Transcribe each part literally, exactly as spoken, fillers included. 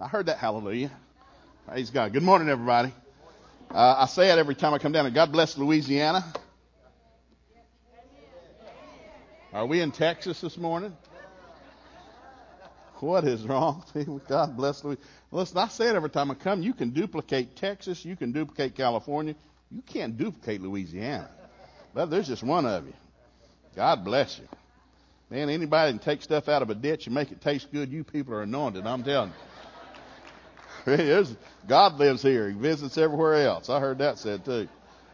I heard that hallelujah. Praise God. Good morning, everybody. Uh, I say it every time I come down. And God bless Louisiana. Are we in Texas this morning? What is wrong? God bless Louisiana. Listen, I say it every time I come. You can duplicate Texas. You can duplicate California. You can't duplicate Louisiana. But there's just one of you. God bless you. Man, anybody can take stuff out of a ditch and make it taste good. You people are anointed, I'm telling you. There's, God lives here. He visits everywhere else. I heard that said too.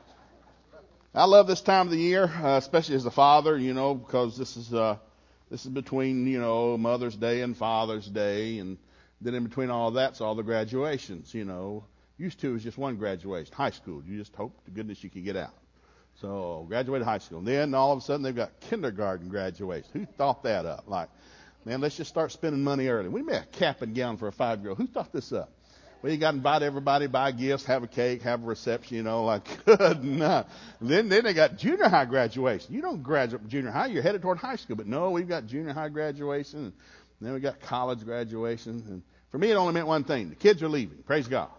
I love this time of the year, uh, especially as a father, you know, because this is uh, this is between, you know, Mother's Day and Father's Day, and then in between all that's all the graduations, you know. Used to it was just one graduation, high school. You just hope to goodness you could get out. So graduated high school. And then all of a sudden they've got kindergarten graduation. Who thought that up? Like, man, let's just start spending money early. We made a cap and gown for a five-year-old. Who thought this up? Well, you got to invite everybody, buy gifts, have a cake, have a reception, you know, like, good enough. Then, then they got junior high graduation. You don't graduate from junior high, you're headed toward high school. But no, we've got junior high graduation, and then we got college graduation. And for me, it only meant one thing. The kids are leaving. Praise God.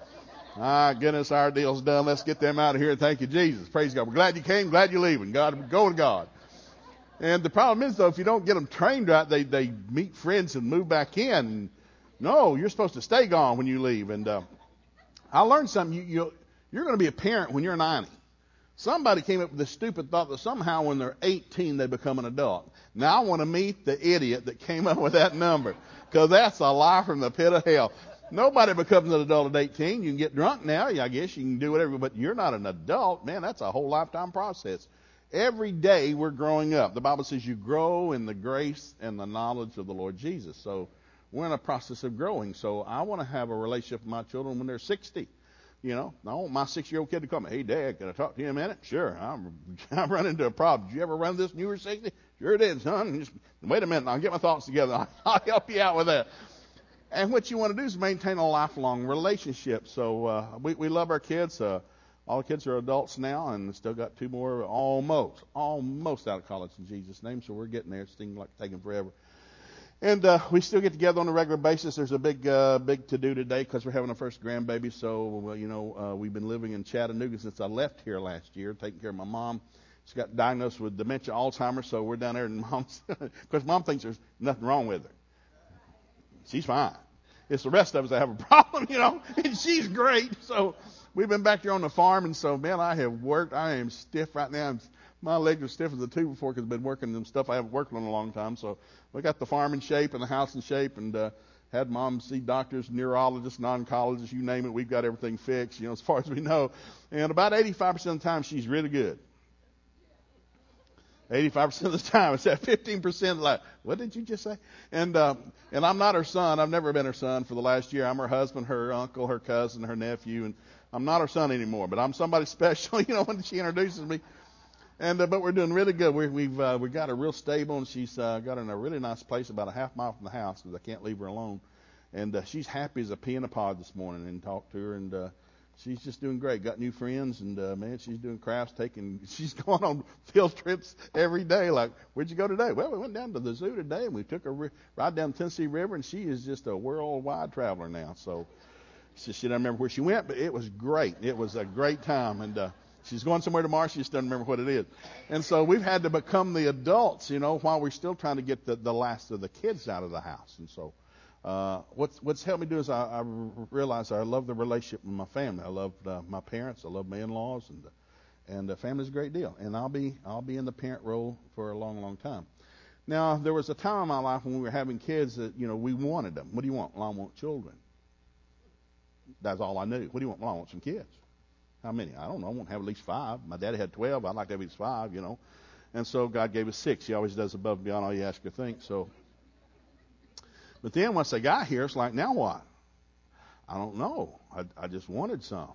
Ah, goodness, our deal's done. Let's get them out of here. Thank you, Jesus. Praise God. We're glad you came. Glad you're leaving. God, go to God. And the problem is, though, if you don't get them trained right, they, they meet friends and move back in. No, you're supposed to stay gone when you leave. And uh, I learned something. You, you, you're going to be a parent when you're ninety. Somebody came up with this stupid thought that somehow when they're eighteen, they become an adult. Now I want to meet the idiot that came up with that number, because that's a lie from the pit of hell. Nobody becomes an adult at eighteen. You can get drunk now. I guess you can do whatever, but you're not an adult. Man, that's a whole lifetime process. Every day we're growing up. The Bible says you grow in the grace and the knowledge of the Lord Jesus. So we're in a process of growing. So I want to have a relationship with my children when they're sixty. You know, I want my six-year-old kid to come. Hey, Dad, can I talk to you a minute? Sure. I'm, I'm running into a problem. Did you ever run this when you were sixty? Sure did, son. Just wait a minute. I'll get my thoughts together. I'll, I'll help you out with that. And what you want to do is maintain a lifelong relationship. So uh, we, we love our kids. Uh, all the kids are adults now, and still got two more almost, almost out of college in Jesus' name. So we're getting there. It seems like taking forever. And uh, we still get together on a regular basis. There's a big, uh, big to-do today because we're having our first grandbaby. So, well, you know, uh, we've been living in Chattanooga since I left here last year, taking care of my mom. She got diagnosed with dementia, Alzheimer's, so we're down there. And mom's, because mom thinks there's nothing wrong with her. She's fine. It's the rest of us that have a problem, you know, and she's great. So we've been back there on the farm, and so, man, I have worked. I am stiff right now. I'm, my legs are stiff as a two before because I've been working on stuff I haven't worked on in a long time. So we got the farm in shape and the house in shape, and uh, had mom see doctors, neurologists, oncologists, you name it. We've got everything fixed, you know, as far as we know. And about eighty-five percent of the time, she's really good. eighty-five percent of the time. It's that fifteen percent like, what did you just say? And uh, and I'm not her son. I've never been her son for the last year. I'm her husband, her uncle, her cousin, her nephew, and I'm not her son anymore. But I'm somebody special, you know, when she introduces me. And uh, but we're doing really good. We, we've uh, we got her real stable, and she's uh, got her in a really nice place about a half mile from the house because I can't leave her alone. And uh, she's happy as a pea in a pod this morning. And talked to her, and uh, she's just doing great. Got new friends, and uh, man, she's doing crafts. Taking, she's going on field trips every day. Like, where'd you go today? Well, we went down to the zoo today, and we took a ri- ride down the Tennessee River, and she is just a worldwide traveler now. So she, she doesn't remember where she went, but it was great. It was a great time, and uh, she's going somewhere tomorrow. She just doesn't remember what it is. And so we've had to become the adults, you know, while we're still trying to get the, the last of the kids out of the house. And so uh, what's what's helped me do is I, I realize I love the relationship with my family. I love uh, my parents. I love my in-laws, and uh, and uh, family's a great deal. And I'll be I'll be in the parent role for a long, long time. Now there was a time in my life when we were having kids that, you know, we wanted them. What do you want? Well, I want children. That's all I knew. What do you want? Well, I want some kids. How many? I don't know. I want to have at least five. My daddy had twelve. I'd like to have at least five, you know. And so God gave us six. He always does above and beyond all you ask or think. So, but then once they got here, it's like, now what? I don't know. I, I just wanted some.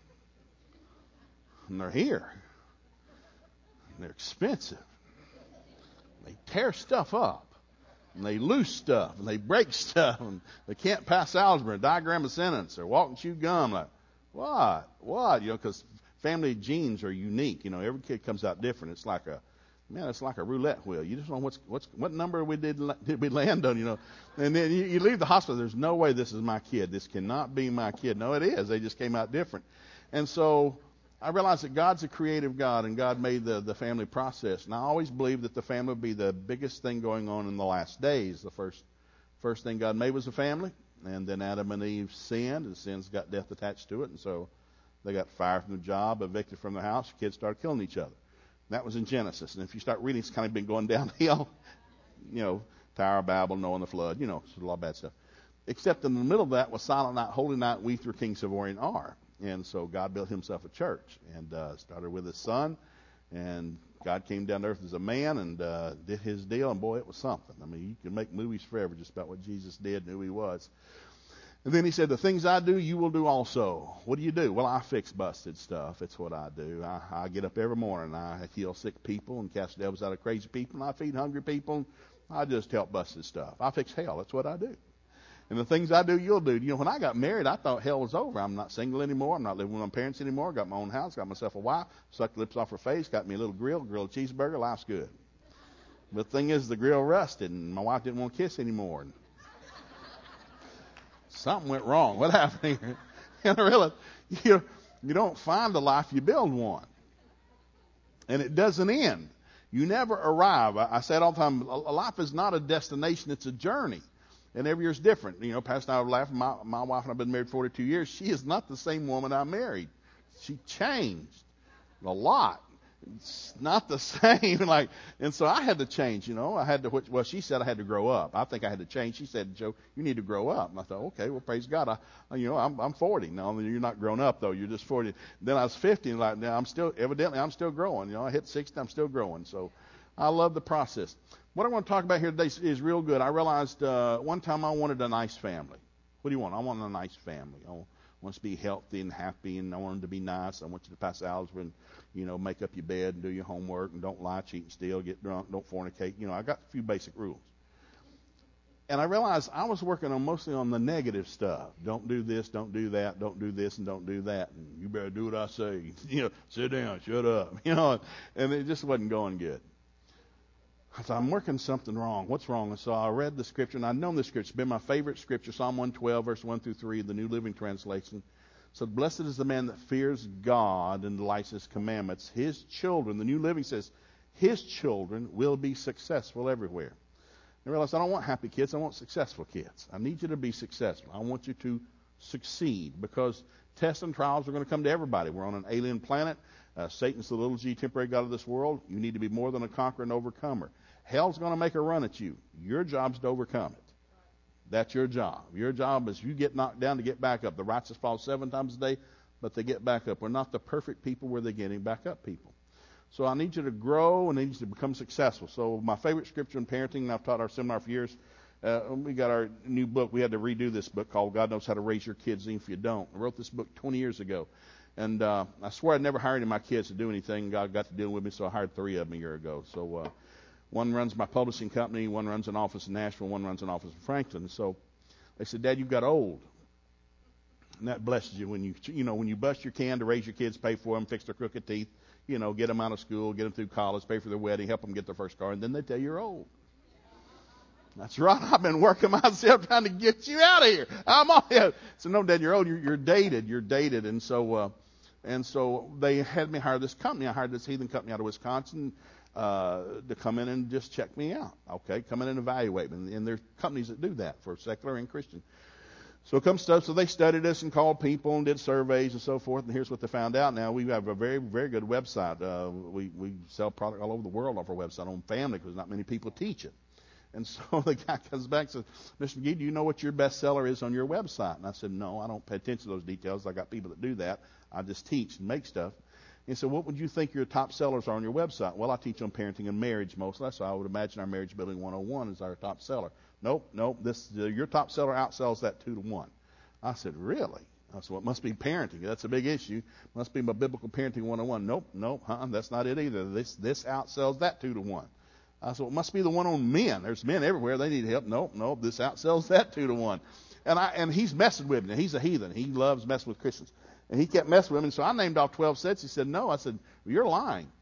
And they're here. And they're expensive. They tear stuff up. And they lose stuff. And they break stuff. And they can't pass algebra, diagram a sentence, or walk and chew gum. Like, what? What? You know, because family genes are unique. You know, every kid comes out different. It's like a Man, it's like a roulette wheel. You just don't know what's, what's, what number we did, did we land on, you know. And then you, you leave the hospital. There's no way this is my kid. This cannot be my kid. No, it is. They just came out different. And so I realized that God's a creative God, and God made the, the family process. And I always believed that the family would be the biggest thing going on in the last days. The first first thing God made was a family. And then Adam and Eve sinned, and sin's got death attached to it. And so they got fired from the job, evicted from the house. Kids started killing each other. That was in Genesis. And if you start reading, it's kind of been going downhill. You know, Tower of Babel, Noah and the flood. You know, it's a lot of bad stuff. Except in the middle of that was Silent Night, Holy Night, We Through King Savoy are. And so God built himself a church and uh, started with his son. And God came down to earth as a man and uh, did his deal. And boy, it was something. I mean, you can make movies forever just about what Jesus did and who he was. And then he said, the things I do, you will do also. What do you do? Well, I fix busted stuff. It's what I do. I, I get up every morning. I heal sick people and cast devils out of crazy people. And I feed hungry people. I just help busted stuff. I fix hell. That's what I do. And the things I do, you'll do. You know, when I got married, I thought hell was over. I'm not single anymore. I'm not living with my parents anymore. Got my own house. Got myself a wife. Sucked lips off her face. Got me a little grill. Grilled a cheeseburger. Life's good. But the thing is, the grill rusted. And my wife didn't want to kiss anymore. And something went wrong. What happened here? And I realized you, you don't find a life, you build one. And it doesn't end. You never arrive. I, I say it all the time, a life is not a destination, it's a journey. And every year is different. You know, Pastor and I were laughing. My, my wife and I have been married forty-two years. She is not the same woman I married. She changed a lot. It's not the same. Like, and so I had to change, you know. I had to, well, she said I had to grow up. I think I had to change. She said, Joe, you need to grow up. And I thought, okay, well, praise God. I, you know, I'm, I'm forty. No, you're not grown up, though. You're just forty. Then I was fifty, and like, now I'm still, evidently, I'm still growing. You know, I hit sixty, I'm still growing. So I love the process. What I want to talk about here today is, is real good. I realized uh, one time I wanted a nice family. What do you want? I want a nice family. I want, I want us to be healthy and happy, and I want them to be nice. I want you to pass algebra and, you know, make up your bed and do your homework and don't lie, cheat, and steal, get drunk, don't fornicate. You know, I got a few basic rules. And I realized I was working on mostly on the negative stuff. Don't do this, don't do that, don't do this, and don't do that. And you better do what I say. You know, sit down, shut up. You know, and it just wasn't going good. I thought, I'm working something wrong. What's wrong? And so I read the scripture, and I've known this scripture. It's been my favorite scripture, Psalm one twelve, verse one through three, the New Living Translation. So blessed is the man that fears God and delights his commandments. His children, the New Living says, his children will be successful everywhere. I realized I don't want happy kids. I want successful kids. I need you to be successful. I want you to succeed because tests and trials are going to come to everybody. We're on an alien planet. Uh, Satan's the little g temporary god of this world. You need to be more than a conqueror and overcomer. Hell's going to make a run at you. Your job's to overcome it. That's your job. Your job is you get knocked down to get back up. The righteous fall seven times a day, but they get back up. We're not the perfect people. We're the getting back up people. So I need you to grow and I need you to become successful. So my favorite scripture in parenting, and I've taught our seminar for years, uh, we got our new book. We had to redo this book called God Knows How to Raise Your Kids, even if you don't. I wrote this book twenty years ago. And uh, I swear I'd never hired any of my kids to do anything. God got to deal with me, so I hired three of them a year ago. So uh, one runs my publishing company, one runs an office in Nashville, one runs an office in Franklin. So they said, Dad, you've got old. And that blesses you when you, you know, when you bust your can to raise your kids, pay for them, fix their crooked teeth, you know, get them out of school, get them through college, pay for their wedding, help them get their first car, and then they tell you you're old. That's right. I've been working myself trying to get you out of here. I'm on here. So no, Dad, you're old. You're, you're dated. You're dated. And so, uh, and so they had me hire this company. I hired this heathen company out of Wisconsin uh, to come in and just check me out. Okay, come in and evaluate me. And, and there are companies that do that for secular and Christian. So it comes stuff. So they studied us and called people and did surveys and so forth. And here's what they found out. Now we have a very, very good website. Uh, we we sell product all over the world off our website on family because not many people teach it. And so the guy comes back and says, Mister McGee, do you know what your bestseller is on your website? And I said, no, I don't pay attention to those details. I got people that do that. I just teach and make stuff. He said, what would you think your top sellers are on your website? Well, I teach on parenting and marriage mostly, so I would imagine our Marriage Building one oh one is our top seller. Nope, nope, this uh, your top seller outsells that two to one. I said, really? I said, well, it must be parenting. That's a big issue. Must be my Biblical Parenting one oh one. Nope, nope, huh? That's not it either. This this outsells that two to one. I said, well, it must be the one on men. There's men everywhere. They need help. Nope, nope. This outsells that two to one. And I and he's messing with me. He's a heathen. He loves messing with Christians. And he kept messing with me. And so I named off twelve sets. He said, no. I said, well, you're lying.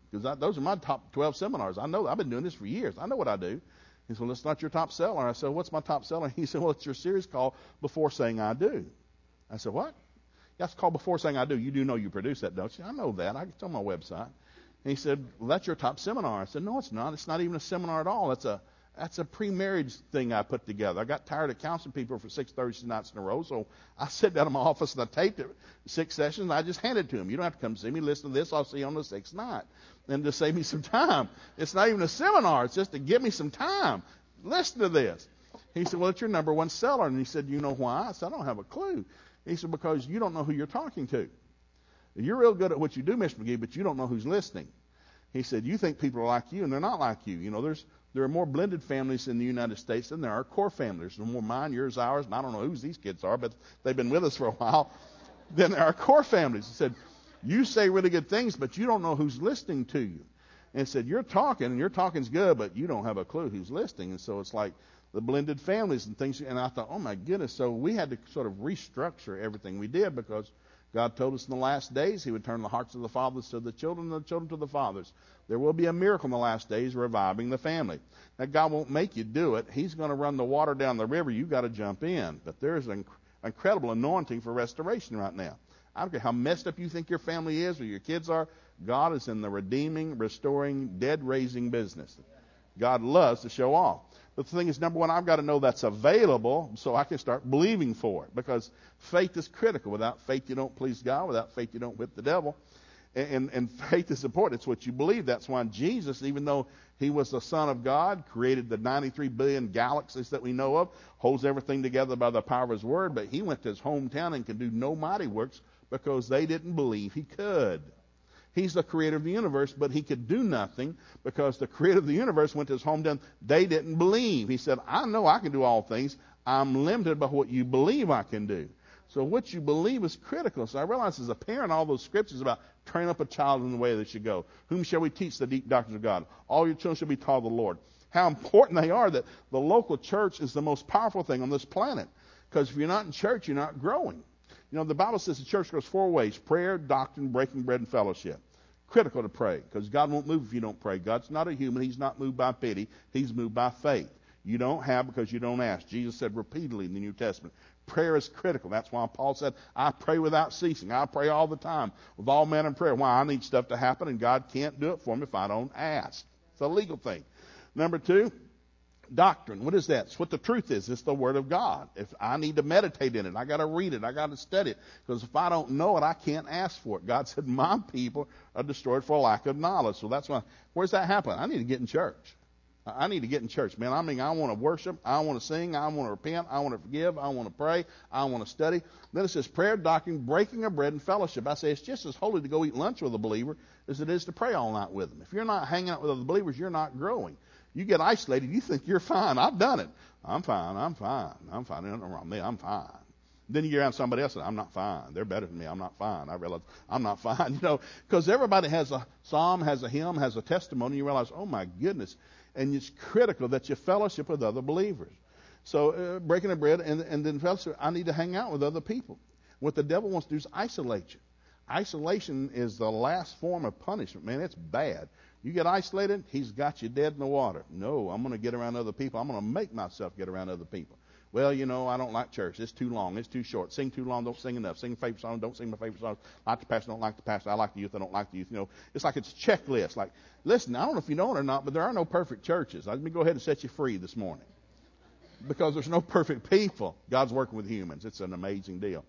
because those are my top twelve seminars. I know, I've been doing this for years. I know what I do. He said, well, it's not your top seller. I said, what's my top seller? He said, well, it's your series called Before Saying I Do. I said, what? That's called Before Saying I Do. You do know you produce that, don't you? I know that. It's on my website. And he said, well, that's your top seminar. I said, no, it's not. It's not even a seminar at all. That's a that's a pre-marriage thing I put together. I got tired of counseling people for six Thursday nights in a row, so I sat down in my office and I taped it, six sessions, and I just handed it to him. You don't have to come see me. Listen to this. I'll see you on the sixth night. And to save me some time. It's not even a seminar. It's just to give me some time. Listen to this. He said, well, it's your number one seller. And he said, you know why? I said, I don't have a clue. He said, because you don't know who you're talking to. You're real good at what you do, Mister McGee, but you don't know who's listening. He said, you think people are like you, and they're not like you. You know, there's there are more blended families in the United States than there are core families. There's more mine, yours, ours, and I don't know whose these kids are, but they've been with us for a while. Then there are core families. He said, you say really good things, but you don't know who's listening to you. And he said, you're talking, and your talking's good, but you don't have a clue who's listening. And so it's like the blended families and things. And I thought, oh, my goodness. So we had to sort of restructure everything we did because God told us in the last days he would turn the hearts of the fathers to the children and the children to the fathers. There will be a miracle in the last days reviving the family. Now, God won't make you do it. He's going to run the water down the river. You've got to jump in. But there's an inc- incredible anointing for restoration right now. I don't care how messed up you think your family is or your kids are. God is in the redeeming, restoring, dead-raising business. God loves to show off. But the thing is, number one, I've got to know that's available so I can start believing for it. Because faith is critical. Without faith, you don't please God. Without faith, you don't whip the devil. And, and, and faith is important. It's what you believe. That's why Jesus, even though he was the Son of God, created the ninety-three billion galaxies that we know of, holds everything together by the power of his word, but he went to his hometown and could do no mighty works because they didn't believe he could. He's the creator of the universe, but he could do nothing because the creator of the universe went to his hometown. They didn't believe. He said, I know I can do all things. I'm limited by what you believe I can do. So what you believe is critical. So I realized as a parent, all those scriptures about train up a child in the way they should go. Whom shall we teach the deep doctrines of God? All your children shall be taught of the Lord. How important they are, that the local church is the most powerful thing on this planet. Because if you're not in church, you're not growing. You know, the Bible says the church goes four ways: prayer, doctrine, breaking bread, and fellowship. Critical to pray, because God won't move if you don't pray. God's not a human. He's not moved by pity. He's moved by faith. You don't have because you don't ask. Jesus said repeatedly in the New Testament, prayer is critical. That's why Paul said, I pray without ceasing. I pray all the time with all manner of prayer. Why? I need stuff to happen, and God can't do it for me if I don't ask. It's a legal thing. Number two, doctrine. What is that? It's what the truth is. It's the Word of God. If I need to meditate in it, I got to read it. I got to study it. Because if I don't know it, I can't ask for it. God said, my people are destroyed for lack of knowledge. So that's why, where's that happen? I need to get in church. I need to get in church, man. I mean, I want to worship. I want to sing. I want to repent. I want to forgive. I want to pray. I want to study. Then it says prayer, doctrine, breaking of bread, and fellowship. I say it's just as holy to go eat lunch with a believer as it is to pray all night with them. If you're not hanging out with other believers, you're not growing. You get isolated. You think you're fine. I've done it. I'm fine. I'm fine. I'm fine. There's nothing wrong with me. I'm fine. Then you get around somebody else and I'm not fine. They're better than me. I'm not fine. I realize I'm not fine. You know, because everybody has a psalm, has a hymn, has a testimony. You realize, oh my goodness. And it's critical that you fellowship with other believers. So uh, breaking the bread and, and then fellowship, I need to hang out with other people. What the devil wants to do is isolate you. Isolation is the last form of punishment. Man, it's bad. You get isolated, he's got you dead in the water. No, I'm going to get around other people. I'm going to make myself get around other people. Well, you know, I don't like church. It's too long. It's too short. Sing too long. Don't sing enough. Sing favorite song. Don't sing my favorite song. Like the pastor. Don't like the pastor. I like the youth. I don't like the youth. You know, it's like it's a checklist. Like, listen, I don't know if you know it or not, but there are no perfect churches. Let me go ahead and set you free this morning. Because there's no perfect people. God's working with humans. It's an amazing deal.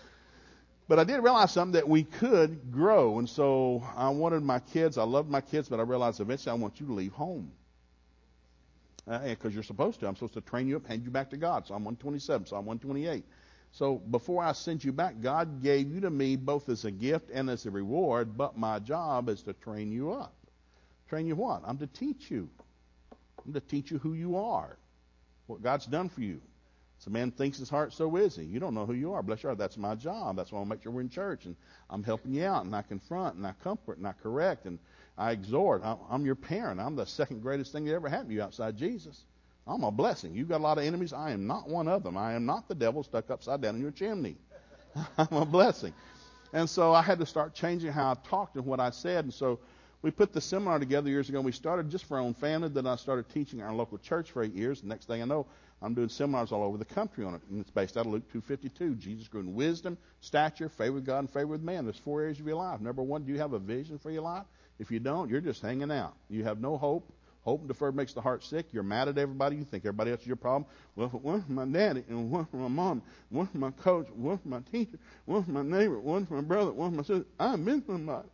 But I did realize something, that we could grow. And so I wanted my kids, I loved my kids, but I realized eventually I want you to leave home. Because uh, you're supposed to. I'm supposed to train you up, hand you back to God. Psalm one twenty-seven, Psalm one twenty-eight. So before I send you back, God gave you to me both as a gift and as a reward, but my job is to train you up. Train you what? I'm to teach you. I'm to teach you who you are, what God's done for you. As a man thinks his heart, so is he. You don't know who you are. Bless your heart. That's my job. That's why I make sure we're in church. And I'm helping you out. And I confront. And I comfort. And I correct. And I exhort. I'm your parent. I'm the second greatest thing that ever happened to you outside Jesus. I'm a blessing. You've got a lot of enemies. I am not one of them. I am not the devil stuck upside down in your chimney. I'm a blessing. And so I had to start changing how I talked and what I said. And so We put the seminar together years ago. We started just for our own family. Then I started teaching our local church for eight years. The next thing I know, I'm doing seminars all over the country on it. And it's based out of Luke two fifty-two. Jesus grew in wisdom, stature, favor with God, and favor with man. There's four areas of your life. Number one, do you have a vision for your life? If you don't, you're just hanging out. You have no hope. Hope and deferred makes the heart sick. You're mad at everybody. You think everybody else is your problem. Well, one for my daddy, and one for my mom, one for my coach, one for my teacher, one for my neighbor, one for my brother, one for my sister. I've been somebody.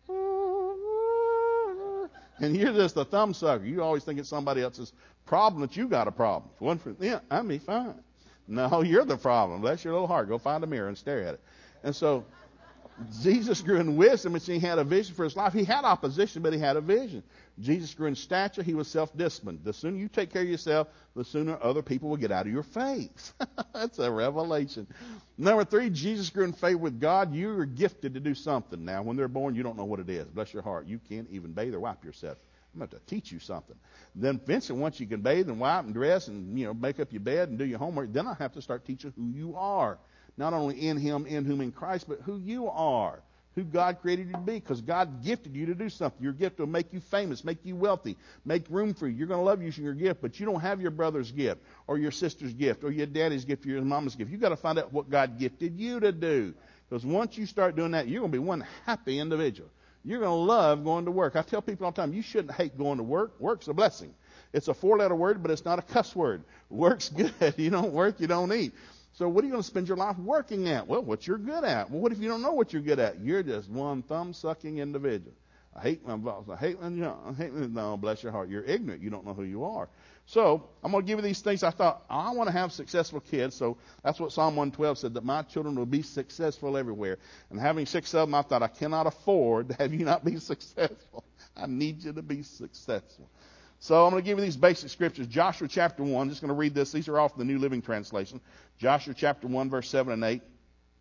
And you're just a thumb sucker. You always think it's somebody else's problem that you got a problem. One for, yeah, I'll be fine. No, you're the problem. Bless your little heart. Go find a mirror and stare at it. And so Jesus grew in wisdom, and he had a vision for his life. He had opposition, but he had a vision. Jesus grew in stature. He was self-disciplined. The sooner you take care of yourself, the sooner other people will get out of your face. That's a revelation. Number three, Jesus grew in favor with God. You are gifted to do something. Now, when they're born, you don't know what it is. Bless your heart. You can't even bathe or wipe yourself. I'm going to teach you something. Then eventually, once you can bathe and wipe and dress and, you know, make up your bed and do your homework, then I have to start teaching who you are. Not only in him, in whom, in Christ, but who you are, who God created you to be, because God gifted you to do something. Your gift will make you famous, make you wealthy, make room for you. You're going to love using your gift, but you don't have your brother's gift or your sister's gift or your daddy's gift or your mama's gift. You've got to find out what God gifted you to do, because once you start doing that, you're going to be one happy individual. You're going to love going to work. I tell people all the time, you shouldn't hate going to work. Work's a blessing. It's a four-letter word, but it's not a cuss word. Work's good. You don't work, you don't eat. So what are you going to spend your life working at? Well, what you're good at. Well, what if you don't know what you're good at? You're just one thumb-sucking individual. I hate my boss. I hate my job. I hate my... No, bless your heart. You're ignorant. You don't know who you are. So I'm going to give you these things. I thought, I want to have successful kids. So that's what Psalm one twelve said, that my children will be successful everywhere. And having six of them, I thought, I cannot afford to have you not be successful. I need you to be successful. So I'm going to give you these basic scriptures. Joshua chapter one. I'm just going to read this. These are off the New Living Translation. Joshua chapter one, verse seven and eight.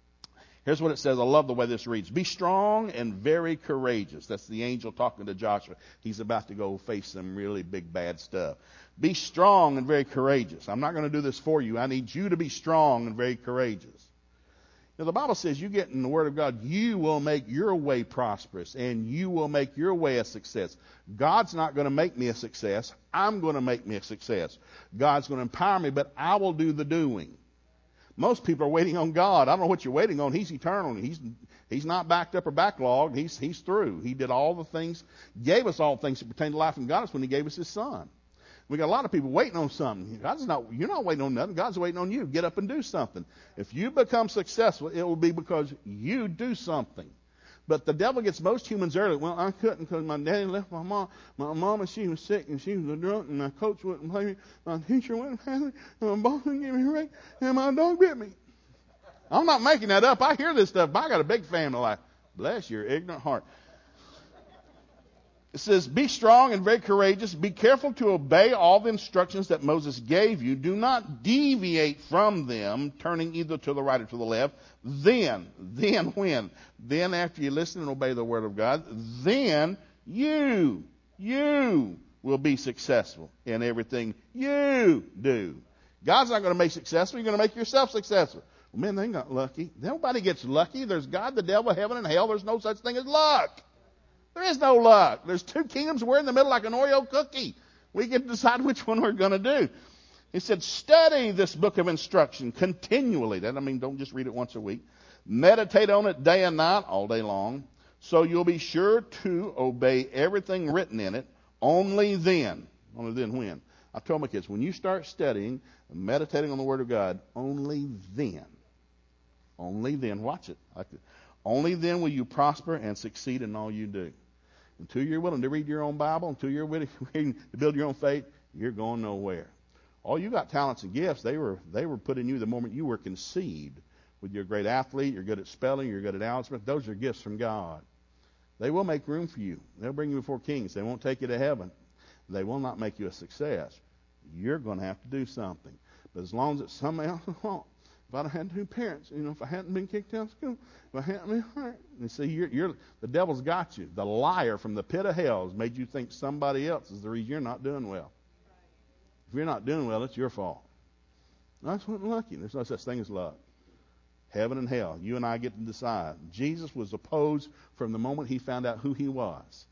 Here's what it says. I love the way this reads. Be strong and very courageous. That's the angel talking to Joshua. He's about to go face some really big bad stuff. Be strong and very courageous. I'm not going to do this for you. I need you to be strong and very courageous. Now, the Bible says you get in the Word of God, you will make your way prosperous and you will make your way a success. God's not going to make me a success. I'm going to make me a success. God's going to empower me, but I will do the doing. Most people are waiting on God. I don't know what you're waiting on. He's eternal. He's He's not backed up or backlogged. He's He's through. He did all the things, gave us all things that pertain to life and godliness when He gave us His Son. We got a lot of people waiting on something. God's not, you're not waiting on nothing. God's waiting on you. Get up and do something. If you become successful, it will be because you do something. But the devil gets most humans early. Well, I couldn't because my daddy left my mom. My mama, she was sick and she was a drunk and my coach wouldn't play me. My teacher wouldn't play me. And my boss didn't give me a break. And my dog bit me. I'm not making that up. I hear this stuff, but I got a big family life. Bless your ignorant heart. It says, be strong and very courageous. Be careful to obey all the instructions that Moses gave you. Do not deviate from them, turning either to the right or to the left. Then, then when? Then after you listen and obey the word of God, then you, you will be successful in everything you do. God's not going to make you successful. You're going to make yourself successful. Well, man, they got lucky. Nobody gets lucky. There's God, the devil, heaven, and hell. There's no such thing as luck. There is no luck. There's two kingdoms. We're in the middle like an Oreo cookie. We get to decide which one we're going to do. He said, study this book of instruction continually. That I mean, don't just read it once a week. Meditate on it day and night, all day long, so you'll be sure to obey everything written in it. Only then, only then when? I told my kids, when you start studying and meditating on the Word of God, only then, only then, watch it. Like it. Only then will you prosper and succeed in all you do. Until you're willing to read your own Bible, until you're willing to build your own faith, you're going nowhere. All you got talents and gifts, they were they were put in you the moment you were conceived. With you're a great athlete, you're good at spelling, you're good at algebra. Those are gifts from God. They will make room for you. They'll bring you before kings. They won't take you to heaven. They will not make you a success. You're going to have to do something. But as long as it's somebody else's fault, if I'd have had two parents, you know, if I hadn't been kicked out of school, if I hadn't been hurt. You see, you're, you're, the devil's got you. The liar from the pit of hell has made you think somebody else is the reason you're not doing well. If you're not doing well, it's your fault. That's what lucky. There's no such thing as luck. Heaven and hell. You and I get to decide. Jesus was opposed from the moment he found out who he was.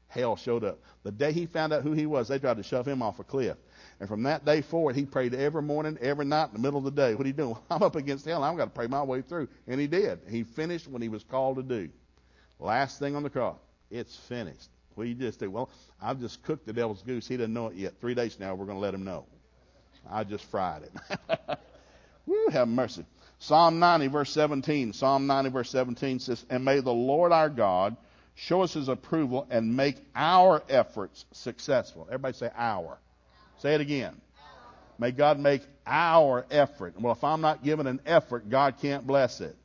hell showed up. The day he found out who he was, they tried to shove him off a cliff. And from that day forward, he prayed every morning, every night, in the middle of the day. What are you doing? I'm up against hell. I've got to pray my way through. And he did. He finished what he was called to do. Last thing on the cross, it's finished. What do you just do? Well, I've just cooked the devil's goose. He doesn't know it yet. Three days from now, we're going to let him know. I just fried it. Woo, have mercy. Psalm ninety, verse seventeen. Psalm ninety, verse seventeen says, and may the Lord our God show us his approval and make our efforts successful. Everybody say our. Say it again. May God make our effort. Well, if I'm not giving an effort, God can't bless it.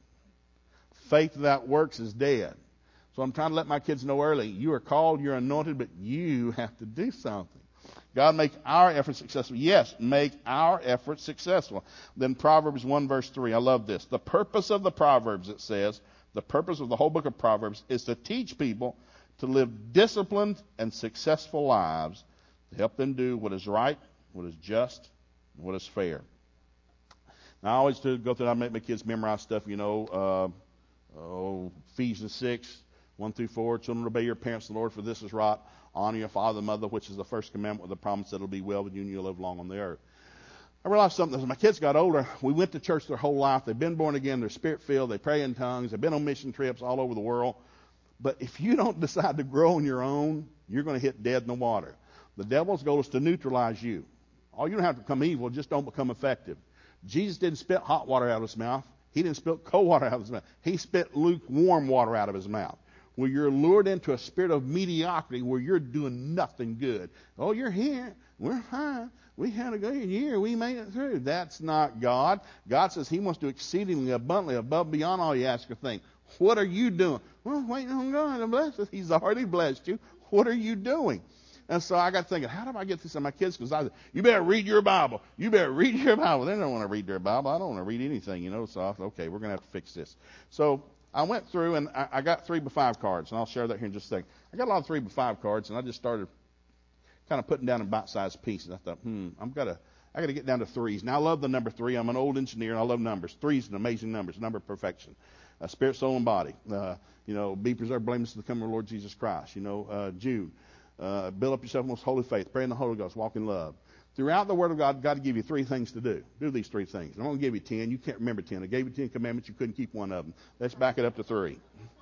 Faith without works is dead. So I'm trying to let my kids know early, you are called, you're anointed, but you have to do something. God, make our efforts successful. Yes, make our efforts successful. Then Proverbs one, verse three. I love this. The purpose of the Proverbs, it says, the purpose of the whole book of Proverbs is to teach people to live disciplined and successful lives, to help them do what is right, what is just, and what is fair. Now, I always do go through, I make my kids memorize stuff, you know, uh, oh, Ephesians six, one through four. Children, obey your parents, the Lord, for this is right. Honor your father and mother, which is the first commandment with the promise that it'll be well with you and you'll live long on the earth. I realized something. As my kids got older, we went to church their whole life. They've been born again. They're spirit-filled. They pray in tongues. They've been on mission trips all over the world. But if you don't decide to grow on your own, you're going to hit dead in the water. The devil's goal is to neutralize you. Oh, you don't have to become evil. Just don't become effective. Jesus didn't spit hot water out of his mouth. He didn't spit cold water out of his mouth. He spit lukewarm water out of his mouth. Where you're lured into a spirit of mediocrity where you're doing nothing good. Oh, you're here. We're fine. We had a good year. We made it through. That's not God. God says he wants to do exceedingly abundantly above beyond all you ask or think. What are you doing? Well, waiting on God to bless us. He's already blessed you. What are you doing? And so I got thinking, how do I get this to my kids? Because I said, you better read your Bible. You better read your Bible. They don't want to read their Bible. I don't want to read anything, you know. So I thought, okay, we're going to have to fix this. So I went through and I, I got three by five cards, and I'll share that here in just a second. I got a lot of three by five cards, and I just started kind of putting down in bite-sized pieces. I thought, hmm, I'm gotta, I got to get down to threes. Now, I love the number three. I'm an old engineer, and I love numbers. Three is an amazing number. It's a number of perfection. Uh, spirit, soul, and body. Uh, you know, be preserved, blameless to the coming of the Lord Jesus Christ. You know, uh, Jude. Uh, build up yourself in most holy faith. Pray in the Holy Ghost. Walk in love. Throughout the Word of God, God will give you three things to do. Do these three things. I'm going to give you ten. You can't remember ten. I gave you ten commandments. You couldn't keep one of them. Let's back it up to three.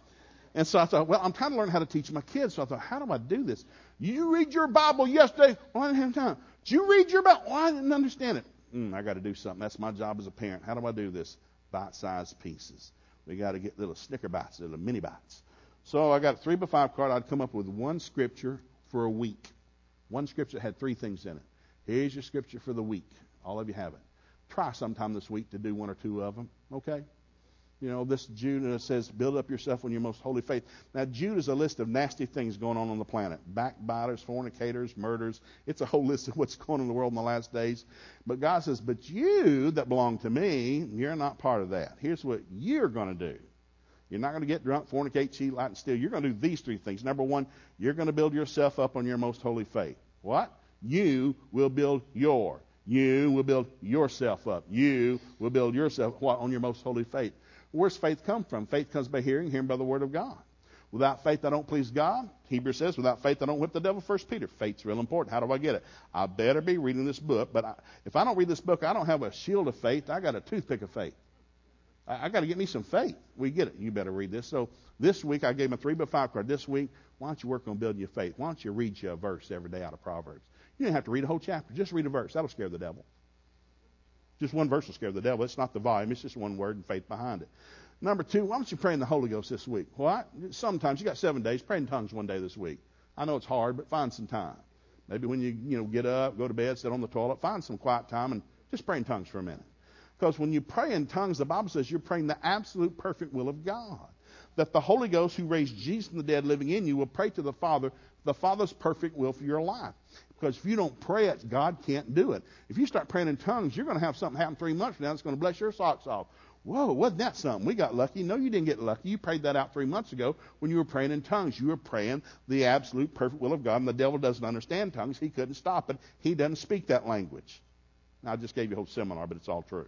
And so I thought, well, I'm trying to learn how to teach my kids. So I thought, how do I do this? You read your Bible yesterday. Well, I didn't have time. Did you read your Bible? Well, I didn't understand it. Mm, I got to do something. That's my job as a parent. How do I do this? Bite-sized pieces. We got to get little Snicker bites, little mini bites. So I got a three by five card. I'd come up with one scripture for a week. One scripture had three things in it. Here's your scripture for the week. All of you have it. Try sometime this week to do one or two of them. Okay? You know, this Jude says, build up yourself on your most holy faith. Now, Jude is a list of nasty things going on on the planet. Backbiters, fornicators, murders. It's a whole list of what's going on in the world in the last days. But God says, but you that belong to me, you're not part of that. Here's what you're going to do. You're not going to get drunk, fornicate, cheat, lie, and steal. You're going to do these three things. Number one, you're going to build yourself up on your most holy faith. What? You will build your. You will build yourself up. You will build yourself what? On your most holy faith. Where's faith come from? Faith comes by hearing, hearing by the word of God. Without faith, I don't please God. Hebrews says, without faith, I don't whip the devil. First Peter. Faith's real important. How do I get it? I better be reading this book. But I, if I don't read this book, I don't have a shield of faith. I got a toothpick of faith. I, I got to get me some faith. We get it. You better read this. So this week, I gave him a three by five card. This week, why don't you work on building your faith? Why don't you read you a verse every day out of Proverbs? You don't have to read a whole chapter. Just read a verse. That'll scare the devil. Just one verse will scare the devil. It's not the volume. It's just one word and faith behind it. Number two, why don't you pray in the Holy Ghost this week? What? Sometimes you got seven days. Pray in tongues one day this week. I know it's hard, but find some time. Maybe when you you know get up, go to bed, sit on the toilet, find some quiet time and just pray in tongues for a minute. Because when you pray in tongues, the Bible says you're praying the absolute perfect will of God. That the Holy Ghost who raised Jesus from the dead living in you will pray to the Father, the Father's perfect will for your life. Because if you don't pray it, God can't do it. If you start praying in tongues, you're going to have something happen three months from now that's going to bless your socks off. Whoa, wasn't that something? We got lucky. No, you didn't get lucky. You prayed that out three months ago when you were praying in tongues. You were praying the absolute perfect will of God, and the devil doesn't understand tongues. He couldn't stop it. He doesn't speak that language. Now, I just gave you a whole seminar, but it's all true.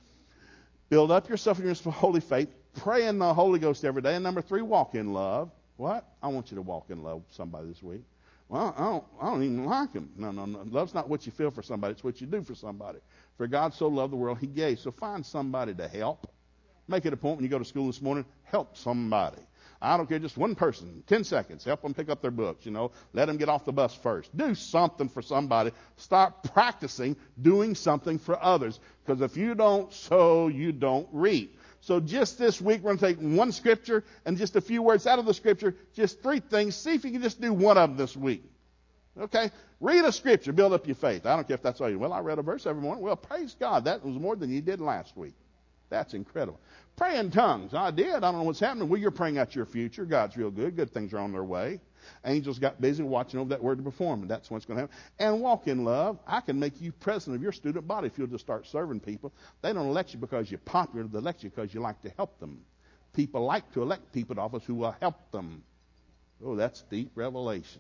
Build up yourself in your holy faith. Pray in the Holy Ghost every day. And number three, walk in love. What? I want you to walk in love with somebody this week. Well, I don't, I don't even like him. No, no, no. Love's not what you feel for somebody. It's what you do for somebody. For God so loved the world, he gave. So find somebody to help. Make it a point when you go to school this morning, help somebody. I don't care, just one person, ten seconds. Help them pick up their books, you know. Let them get off the bus first. Do something for somebody. Start practicing doing something for others. Because if you don't sow, you don't reap. So just this week, we're going to take one scripture and just a few words out of the scripture, just three things. See if you can just do one of them this week. Okay? Read a scripture. Build up your faith. I don't care if that's all you do. Well, I read a verse every morning. Well, praise God. That was more than you did last week. That's incredible. Pray in tongues. I did. I don't know what's happening. Well, you're praying out your future. God's real good. Good things are on their way. Angels got busy watching over that word to perform, and that's what's going to happen. And walk in love. I can make you president of your student body if you'll just start serving people. They don't elect you because you're popular. They elect you because you like to help them. People like to elect people to office who will help them. Oh, that's deep revelation.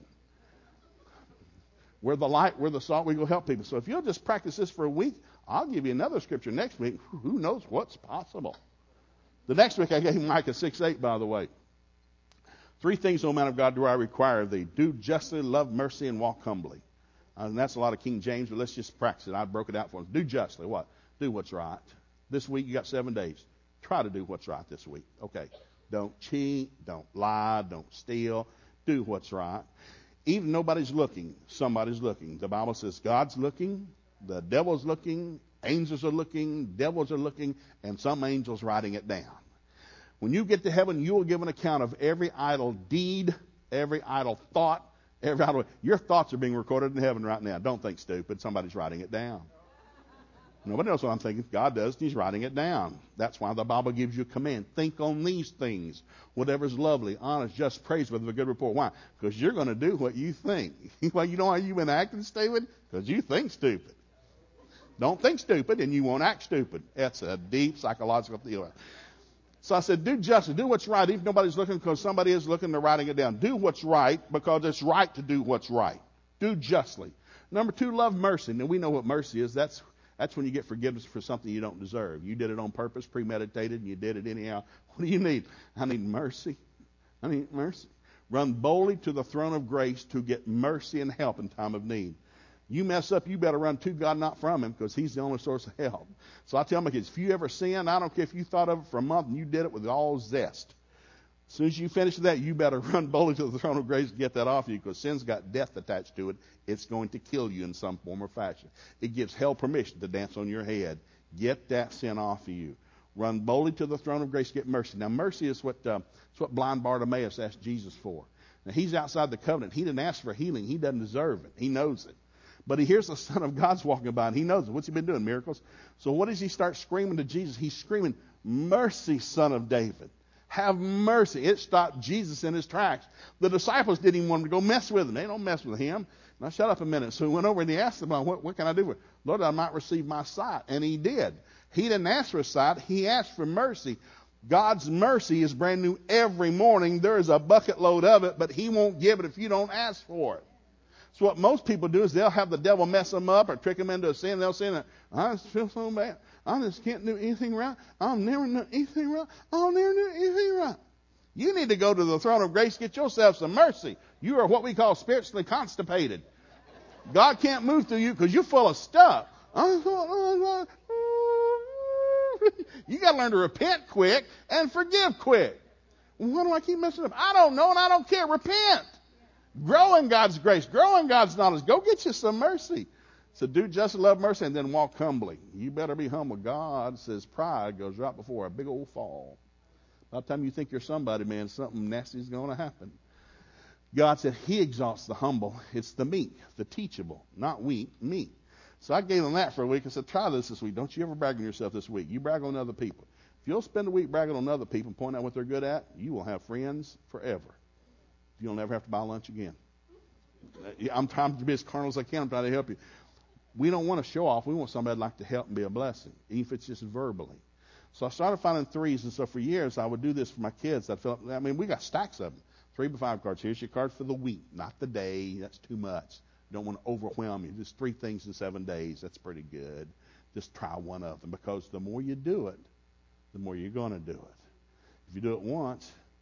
We're the light, we're the salt, we go help people. So if you'll just practice this for a week, I'll give you another scripture next week. Who knows what's possible? The next week I gave Micah six eight, by the way. Three things, O man of God, do I require of thee. Do justly, love mercy, and walk humbly. Uh, and that's a lot of King James, but let's just practice it. I broke it out for us. Do justly. What? Do what's right. This week you got seven days. Try to do what's right this week. Okay. Don't cheat. Don't lie. Don't steal. Do what's right. Even nobody's looking, somebody's looking. The Bible says God's looking, the devil's looking, angels are looking, devils are looking, and some angels writing it down. When you get to heaven, you will give an account of every idle deed, every idle thought, every idle... Your thoughts are being recorded in heaven right now. Don't think stupid. Somebody's writing it down. Nobody knows what I'm thinking. God does, and he's writing it down. That's why the Bible gives you a command. Think on these things. Whatever's lovely, honest, just, praiseworthy, with a good report. Why? Because you're going to do what you think. Well, you know how you've been acting stupid? Because you think stupid. Don't think stupid, and you won't act stupid. That's a deep psychological deal. So I said, do justice. Do what's right. Even if nobody's looking, because somebody is looking, they're writing it down. Do what's right, because it's right to do what's right. Do justly. Number two, love mercy. Now, we know what mercy is. That's That's when you get forgiveness for something you don't deserve. You did it on purpose, premeditated, and you did it anyhow. What do you need? I need mercy. I need mercy. Run boldly to the throne of grace to get mercy and help in time of need. You mess up, you better run to God, not from him, because he's the only source of help. So I tell my kids, if you ever sin, I don't care if you thought of it for a month and you did it with all zest. As soon as you finish that, you better run boldly to the throne of grace and get that off you, because sin's got death attached to it. It's going to kill you in some form or fashion. It gives hell permission to dance on your head. Get that sin off of you. Run boldly to the throne of grace, get mercy. Now, mercy is what uh, it's what blind Bartimaeus asked Jesus for. Now, he's outside the covenant. He didn't ask for healing. He doesn't deserve it. He knows it. But he hears the Son of God's walking by, and he knows it. What's he been doing? Miracles. So what does he start screaming to Jesus? He's screaming, mercy, Son of David. Have mercy. It stopped Jesus in his tracks. The disciples didn't even want him to go mess with him. They don't mess with him. Now, shut up a minute. So he went over and he asked them, what, what can I do for you? Lord, I might receive my sight. And he did. He didn't ask for sight. He asked for mercy. God's mercy is brand new every morning. There is a bucket load of it, but he won't give it if you don't ask for it. So what most people do is they'll have the devil mess them up or trick them into a sin. They'll say, I just feel so bad. I just can't do anything right. I'll never do anything right. I'll never do anything right. You need to go to the throne of grace, get yourself some mercy. You are what we call spiritually constipated. God can't move through you because you're full of stuff. You got to learn to repent quick and forgive quick. Why do I keep messing up? I don't know and I don't care. Repent. Grow in God's grace. Grow in God's knowledge. Go get you some mercy. So do justice, love mercy, and then walk humbly. You better be humble. God says pride goes right before a big old fall. By the time you think you're somebody, man, something nasty is going to happen. God said he exalts the humble. It's the meek, the teachable, not weak, meek. So I gave them that for a week. I said, try this this week. Don't you ever brag on yourself this week. You brag on other people. If you'll spend a week bragging on other people and point out what they're good at, you will have friends forever. You'll never have to buy lunch again. I'm trying to be as carnal as I can. I'm trying to help you. We don't want to show off. We want somebody like to help and be a blessing, even if it's just verbally. So I started finding threes, and so for years I would do this for my kids. I felt, I mean, we got stacks of them. Three by five cards. Here's your card for the week, not the day. That's too much. Don't want to overwhelm you. Just three things in seven days. That's pretty good. Just try one of them, because the more you do it, the more you're going to do it. If you do it once,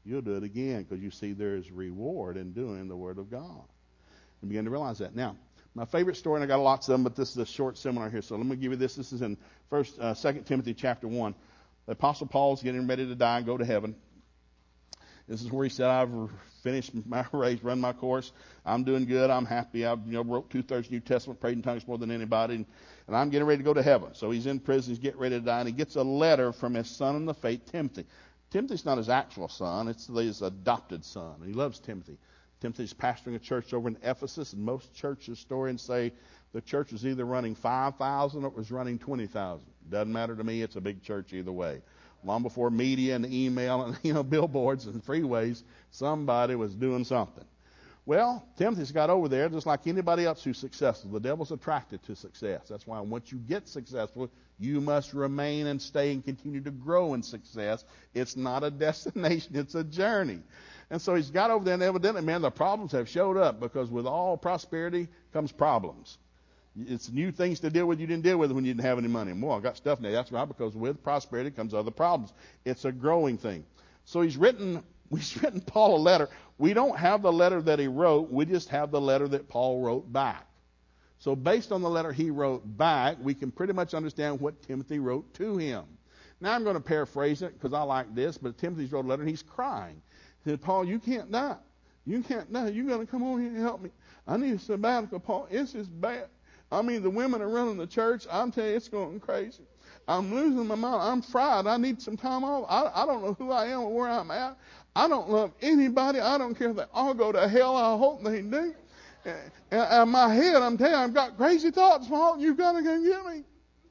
you'll do it again, because you see there's reward in doing the Word of God. And begin to realize that. Now, my favorite story, and I got lots of them, but this is a short seminar here, so let me give you this. This is in First, uh, Second Timothy chapter one. The Apostle Paul's getting ready to die and go to heaven. This is where he said, I've finished my race, run my course. I'm doing good. I'm happy. I've you know, wrote two-thirds New Testament, prayed in tongues more than anybody, and, and I'm getting ready to go to heaven. So he's in prison. He's getting ready to die, and he gets a letter from his son in the faith, Timothy. Timothy's not his actual son. It's his adopted son, and he loves Timothy. Timothy's pastoring a church over in Ephesus, and most church historians say the church was either running five thousand or it was running twenty thousand. Doesn't matter to me. It's a big church either way. Long before media and email and you know billboards and freeways, somebody was doing something. Well, Timothy's got over there just like anybody else who's successful. The devil's attracted to success. That's why once you get successful, you must remain and stay and continue to grow in success. It's not a destination. It's a journey. And so he's got over there, and evidently, man, the problems have showed up, because with all prosperity comes problems. It's new things to deal with you didn't deal with when you didn't have any money. Well, I got stuff now. That's right, because with prosperity comes other problems. It's a growing thing. So he's written, he's written Paul a letter. We don't have the letter that he wrote. We just have the letter that Paul wrote back. So based on the letter he wrote back, we can pretty much understand what Timothy wrote to him. Now I'm going to paraphrase it because I like this, but Timothy's wrote a letter and he's crying. He said, Paul, you can't die. You can't die. You're going to come on here and help me. I need a sabbatical, Paul. It's just bad. I mean, the women are running the church. I'm telling you, it's going crazy. I'm losing my mind. I'm fried. I need some time off. I, I don't know who I am or where I'm at. I don't love anybody. I don't care if they all go to hell. I hope they do. And, and my head, I'm telling you, I've got crazy thoughts, Paul. You've got to come get me.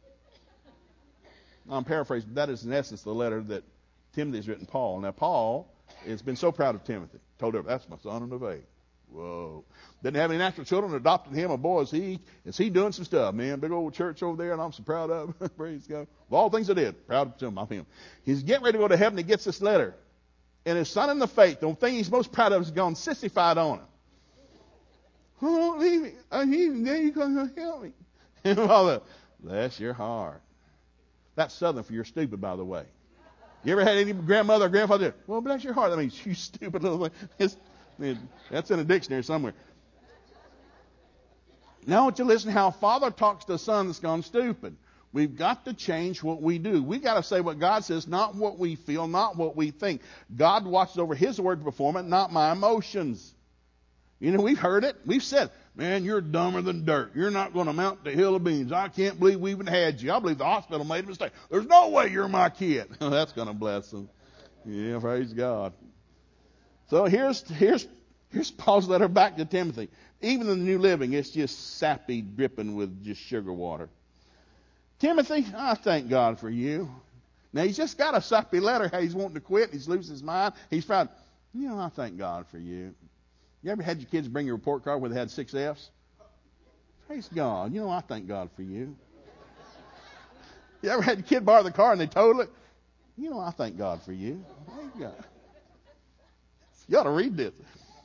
I'm paraphrasing. That is, in essence, the letter that Timothy's written Paul. Now, Paul has been so proud of Timothy. Told her, that's my son in the faith. Whoa. Didn't have any natural children, adopted him. A boy, is he, is he doing some stuff, man. Big old church over there, and I'm so proud of him. Praise God. Of all things I did, proud of him. He's getting ready to go to heaven. He gets this letter. And his son in the faith, the thing he's most proud of, is gone sissified on him. Oh, don't leave me. I need you. Then you're going to help me. And Father, bless your heart. That's Southern for you're stupid, by the way. You ever had any grandmother or grandfather? Well, bless your heart. I mean, you stupid little thing. It's, that's in a dictionary somewhere. Now I want you to listen how a father talks to a son that's gone stupid. We've got to change what we do. We've got to say what God says, not what we feel, not what we think. God watches over his word to perform it, not my emotions. You know, we've heard it. We've said, man, you're dumber than dirt. You're not going to mount the hill of beans. I can't believe we even had you. I believe the hospital made a mistake. There's no way you're my kid. That's going to bless them. Yeah, praise God. So here's, here's, here's Paul's letter back to Timothy. Even in the New Living, it's just sappy, dripping with just sugar water. Timothy, I thank God for you. Now, he's just got a sappy letter. Hey, he's wanting to quit. He's losing his mind. He's trying, you know, I thank God for you. You ever had your kids bring your report card where they had six F's? Praise God. You know, I thank God for you. You ever had your kid borrow the car and they totaled it? You know, I thank God for you. Praise God. You ought to read this.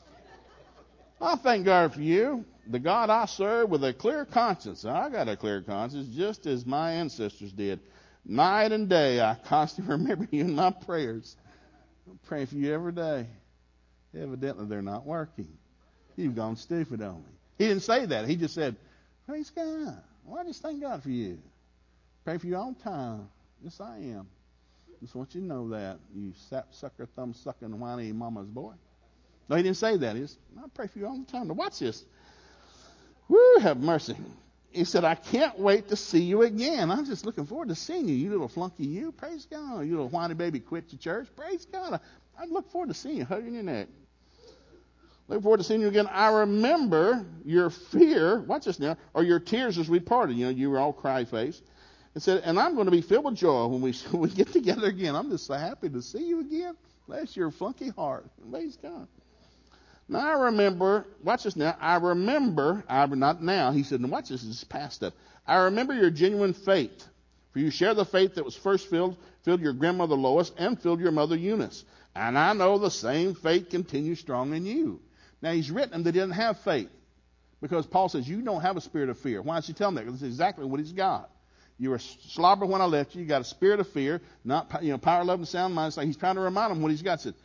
I thank God for you, the God I serve with a clear conscience. I got a clear conscience just as my ancestors did. Night and day, I constantly remember you in my prayers. I'm praying for you every day. Evidently, they're not working. You've gone stupid on me. He didn't say that. He just said, praise God. Well, I just thank God for you. Pray for you all the time. Yes, I am. Just want you to know that, you sap sucker, thumb sucking, whiny mama's boy. No, he didn't say that. He just, I pray for you all the time. Now watch this. Woo, have mercy. He said, I can't wait to see you again. I'm just looking forward to seeing you. You little flunky, you. Praise God. You little whiny baby quit your church. Praise God. I, I look forward to seeing you, hugging your neck. Look forward to seeing you again. I remember your fear. Watch this now. Or your tears as we parted. You know, you were all cry-faced. It said, and I'm going to be filled with joy when we, when we get together again. I'm just so happy to see you again. Bless your funky heart. Praise God. Now I remember, watch this now, I remember, I not now, he said, now watch this, this is past stuff. I remember your genuine faith. For you share the faith that was first filled, filled your grandmother Lois and filled your mother Eunice. And I know the same faith continues strong in you. Now he's written them, they didn't have faith. Because Paul says, you don't have a spirit of fear. Why don't you tell them that? Because that's exactly what he's got. You were slobber when I left you. You got a spirit of fear, not, you know, power, love, and sound mind. So he's trying to remind them what he's got. He said,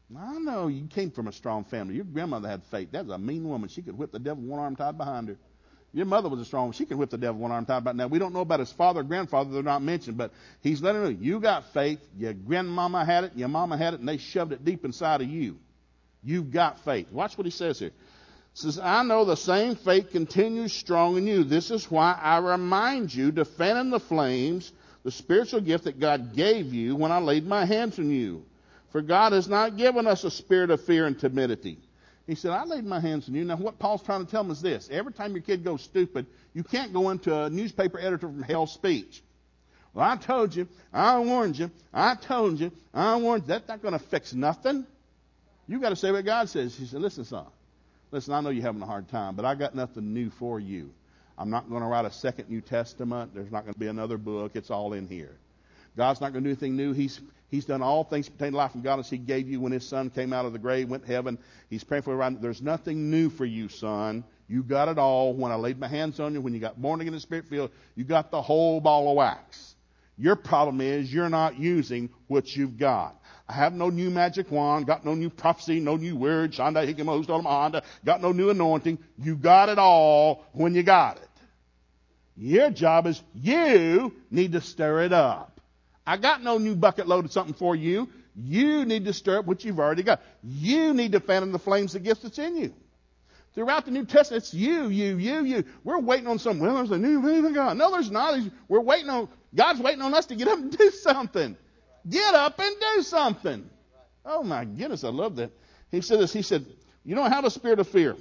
I know you came from a strong family. Your grandmother had faith. That was a mean woman. She could whip the devil with one arm tied behind her. Your mother was a strong one. She could whip the devil with one arm tied behind her. Now, we don't know about his father or grandfather. They're not mentioned. But he's letting her know, you got faith. Your grandmama had it. Your mama had it. And they shoved it deep inside of you. You've got faith. Watch what he says here. He says, I know the same faith continues strong in you. This is why I remind you to fan in the flames the spiritual gift that God gave you when I laid my hands on you. For God has not given us a spirit of fear and timidity. He said, I laid my hands on you. Now, what Paul's trying to tell him is this. Every time your kid goes stupid, you can't go into a newspaper editor from hell's speech. Well, I told you. I warned you. I told you. I warned you. That's not going to fix nothing. You got to say what God says. He said, listen, son. Listen, I know you're having a hard time, but I got nothing new for you. I'm not going to write a second New Testament. There's not going to be another book. It's all in here. God's not going to do anything new. He's He's done all things pertaining to life and godliness He gave you when His Son came out of the grave, went to heaven. He's praying for you right now. There's nothing new for you, son. You got it all. When I laid my hands on you, when you got born again in the Spirit field, you got the whole ball of wax. Your problem is you're not using what you've got. I have no new magic wand, got no new prophecy, no new word, Shanda Hikamos Honda, got no new anointing. You got it all when you got it. Your job is you need to stir it up. I got no new bucket load of something for you. You need to stir up what you've already got. You need to fan in the flames the gift that's in you. Throughout the New Testament, it's you, you, you, you. We're waiting on some, well, there's a new move of God. No, there's not. We're waiting on, God's waiting on us to get up and do something. Get up and do something. Oh my goodness, I love that. He said this, he said, you don't have a spirit of fear.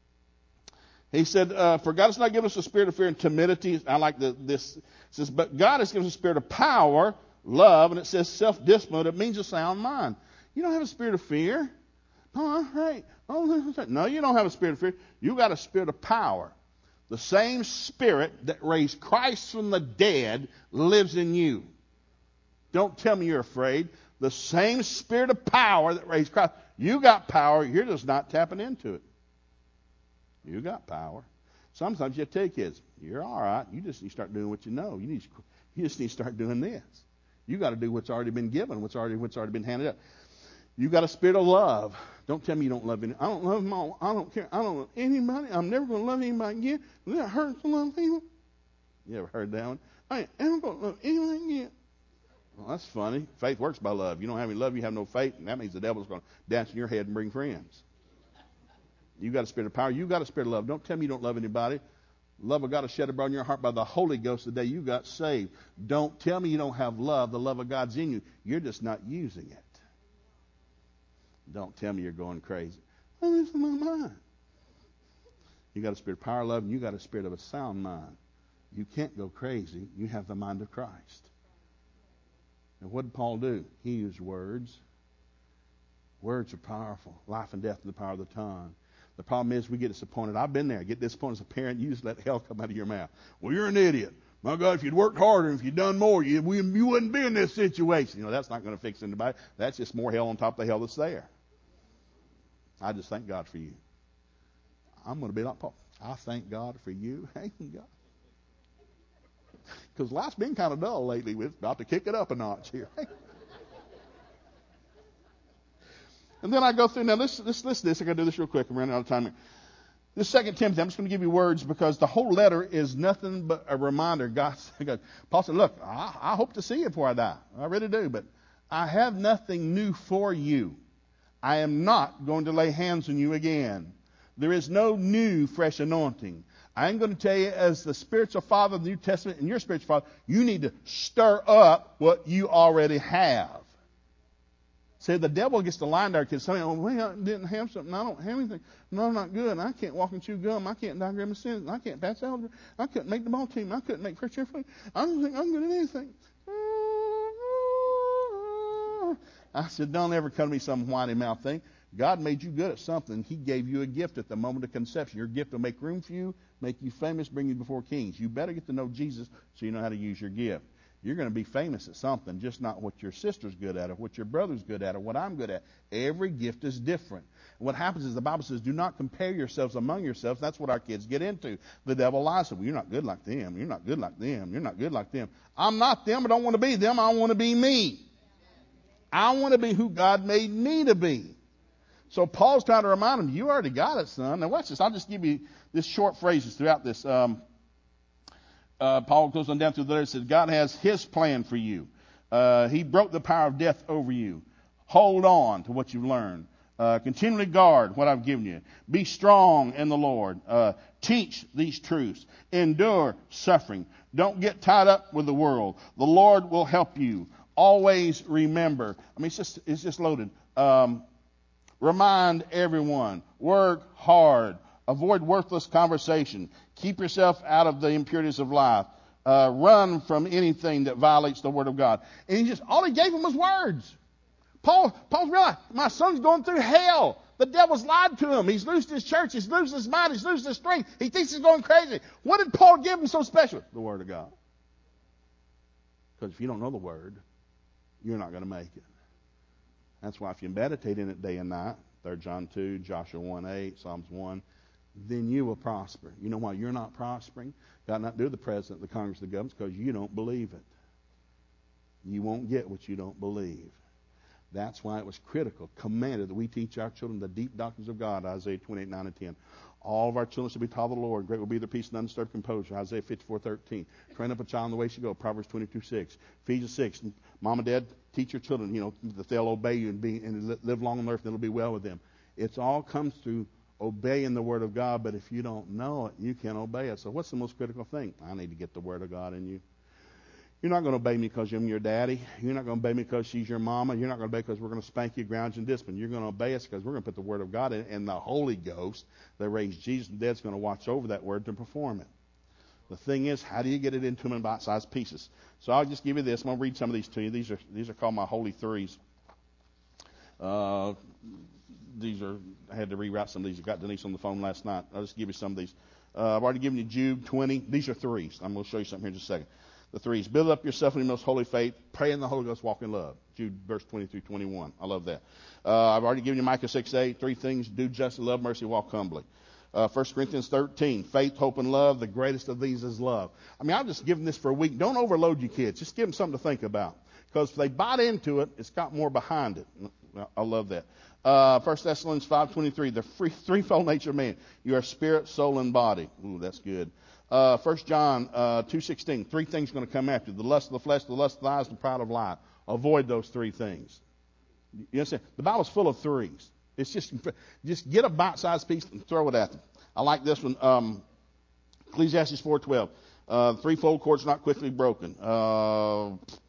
He said, uh, for God has not given us a spirit of fear and timidity. I like the, this. It says, but God has given us a spirit of power, love, and it says self-discipline. It means a sound mind. You don't have a spirit of fear. Oh, right. Oh, no, you don't have a spirit of fear. You got a spirit of power. The same spirit that raised Christ from the dead lives in you. Don't tell me you're afraid. The same spirit of power that raised Christ. You got power. You're just not tapping into it. You got power. Sometimes you tell your kids, you're all right. You just need to start doing what you know. You need to, you just need to start doing this. You got to do what's already been given, what's already what's already been handed up. You got a spirit of love. Don't tell me you don't love any. I don't love them all. I don't care. I don't love anybody. I'm never going to love anybody again. That hurts to love people. You ever heard that one? I ain't ever going to love anybody again. Well, that's funny. Faith works by love. You don't have any love, you have no faith, and that means the devil's going to dance in your head and bring friends. You got a spirit of power. You got a spirit of love. Don't tell me you don't love anybody. Love of God is shed abroad in your heart by the Holy Ghost the day you got saved. Don't tell me you don't have love. The love of God's in you. You're just not using it. Don't tell me you're going crazy. Oh, this is my mind. You got a spirit of power, love, and you got a spirit of a sound mind. You can't go crazy. You have the mind of Christ. And what did Paul do? He used words. Words are powerful. Life and death in the power of the tongue. The problem is we get disappointed. I've been there. I get disappointed as a parent. You just let hell come out of your mouth. Well, you're an idiot. My God, if you'd worked harder, if you'd done more, you, you wouldn't be in this situation. You know, that's not going to fix anybody. That's just more hell on top of the hell that's there. I just thank God for you. I'm going to be like Paul. I thank God for you. Thank God. Because life's been kind of dull lately. We're about to kick it up a notch here. And then I go through, now let's, let's listen to this. I got to do this real quick. I'm running out of time here. This Second Timothy, I'm just going to give you words because the whole letter is nothing but a reminder. God, Paul said, look, I, I hope to see you before I die. I really do. But I have nothing new for you. I am not going to lay hands on you again. There is no new fresh anointing. I'm going to tell you as the spiritual father of the New Testament and your spiritual father, you need to stir up what you already have. See, the devil gets to lie there because somebody, oh, well, I didn't have something. I don't have anything. No, I'm not good. I can't walk and chew gum. I can't diagram a sentence. I can't pass algebra. I couldn't make the ball team. I couldn't make first year fun. I don't think I'm good at anything. I said, don't ever come to me some whiny mouth thing. God made you good at something. He gave you a gift at the moment of conception. Your gift will make room for you, make you famous, bring you before kings. You better get to know Jesus so you know how to use your gift. You're going to be famous at something, just not what your sister's good at or what your brother's good at or what I'm good at. Every gift is different. And what happens is the Bible says, do not compare yourselves among yourselves. That's what our kids get into. The devil lies to them. Well, you're not good like them. You're not good like them. You're not good like them. I'm not them. I don't want to be them. I want to be me. I want to be who God made me to be. So Paul's trying to remind him, you already got it, son. Now watch this. I'll just give you this short phrases throughout this. Um, uh, Paul goes on down through there and says, God has his plan for you. Uh, he broke the power of death over you. Hold on to what you've learned. Uh, continually guard what I've given you. Be strong in the Lord. Uh, teach these truths. Endure suffering. Don't get tied up with the world. The Lord will help you. Always remember. I mean, it's just, it's just loaded. Um, remind everyone. Work hard. Avoid worthless conversation. Keep yourself out of the impurities of life. Uh, run from anything that violates the Word of God. And he just, all he gave him was words. Paul, Paul realized, my son's going through hell. The devil's lied to him. He's losing his church. He's losing his mind. He's losing his strength. He thinks he's going crazy. What did Paul give him so special? The Word of God. Because if you don't know the Word, you're not going to make it. That's why if you meditate in it day and night, Third John two, Joshua one eight, Psalms one, then you will prosper. You know why you're not prospering? Got nothing to do with the president, the Congress, the government, because you don't believe it. You won't get what you don't believe. That's why it was critical, commanded that we teach our children the deep doctrines of God, Isaiah twenty-eight, nine and ten. All of our children shall be taught of the Lord. Great will be their peace and undisturbed composure, Isaiah fifty-four, thirteen. Train up a child in the way he should go, Proverbs twenty-two, six. Ephesians six. Mom and Dad, teach your children, you know, that they'll obey you and be and live long on earth and it'll be well with them. It's all comes through obeying the Word of God, but if you don't know it, you can't obey it. So what's the most critical thing? I need to get the Word of God in you. You're not going to obey me because I'm your daddy. You're not going to obey me because she's your mama. You're not going to obey because we're going to spank you, ground you, and discipline. You're going to obey us because we're going to put the Word of God in, and the Holy Ghost that raised Jesus from the dead is going to watch over that Word to perform it. The thing is, how do you get it into them in bite-sized pieces? So I'll just give you this. I'm going to read some of these to you. These are these are called my Holy Threes. Uh, these are I had to rewrite some of these. I got Denise on the phone last night. I'll just give you some of these. Uh, I've already given you Jude twenty. These are threes. I'm going to show you something here in just a second. The threes. Build up yourself in your most holy faith. Pray in the Holy Ghost. Walk in love. Jude verse twenty through twenty-one. I love that. Uh, I've already given you Micah six eight. Three things. Do justice, love mercy, walk humbly. Uh, First Corinthians thirteen. Faith, hope, and love. The greatest of these is love. I mean, I've just given this for a week. Don't overload your kids. Just give them something to think about. Because if they bite into it, it's got more behind it. I love that. Uh, First Thessalonians five twenty-three. The free, threefold nature of man. You are spirit, soul, and body. Ooh, that's good. Uh, First John uh, two sixteen. Three things are going to come after you. The lust of the flesh, the lust of the eyes, and the pride of life. Avoid those three things. You understand? The Bible's full of threes. It's just, just get a bite-sized piece and throw it at them. I like this one. Um, Ecclesiastes four twelve. Uh, threefold cord's not quickly broken. Uh,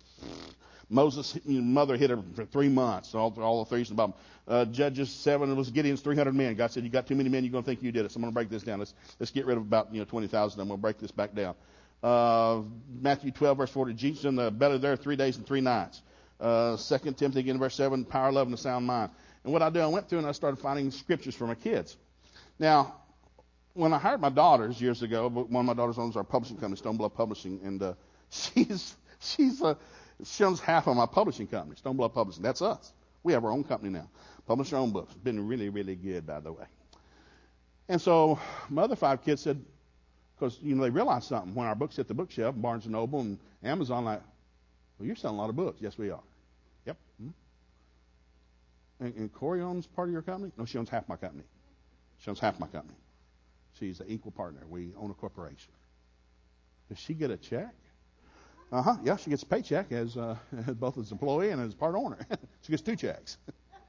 Moses' mother hid her for three months. All, all the threes in the Bible. Uh, Judges seven, it was Gideon's three hundred men. God said, you got too many men, you're going to think you did it. So I'm going to break this down. Let's, let's get rid of about, you know, twenty thousand. I'm going to break this back down. Uh, Matthew twelve, verse forty. Jesus in the belly there three days and three nights. Uh, Second Timothy again, verse seven. Power, love, and a sound mind. And what I did, I went through and I started finding scriptures for my kids. Now, when I hired my daughters years ago, one of my daughters owns our publishing company, Stoneblood Publishing, and uh, she's she's uh, she owns half of my publishing company, Stoneblood Publishing. That's us. We have our own company now. Publish our own books. It's been really, really good, by the way. And so my other five kids said, because you know they realized something when our books hit the bookshelf, Barnes and Noble and Amazon, like, well, you're selling a lot of books. Yes, we are. Yep. Mm-hmm. And, and Corey owns part of your company? No, she owns half my company. She owns half my company. She's an equal partner. We own a corporation. Does she get a check? Uh-huh. Yeah, she gets a paycheck as, uh, as both as employee and as part owner. She gets two checks.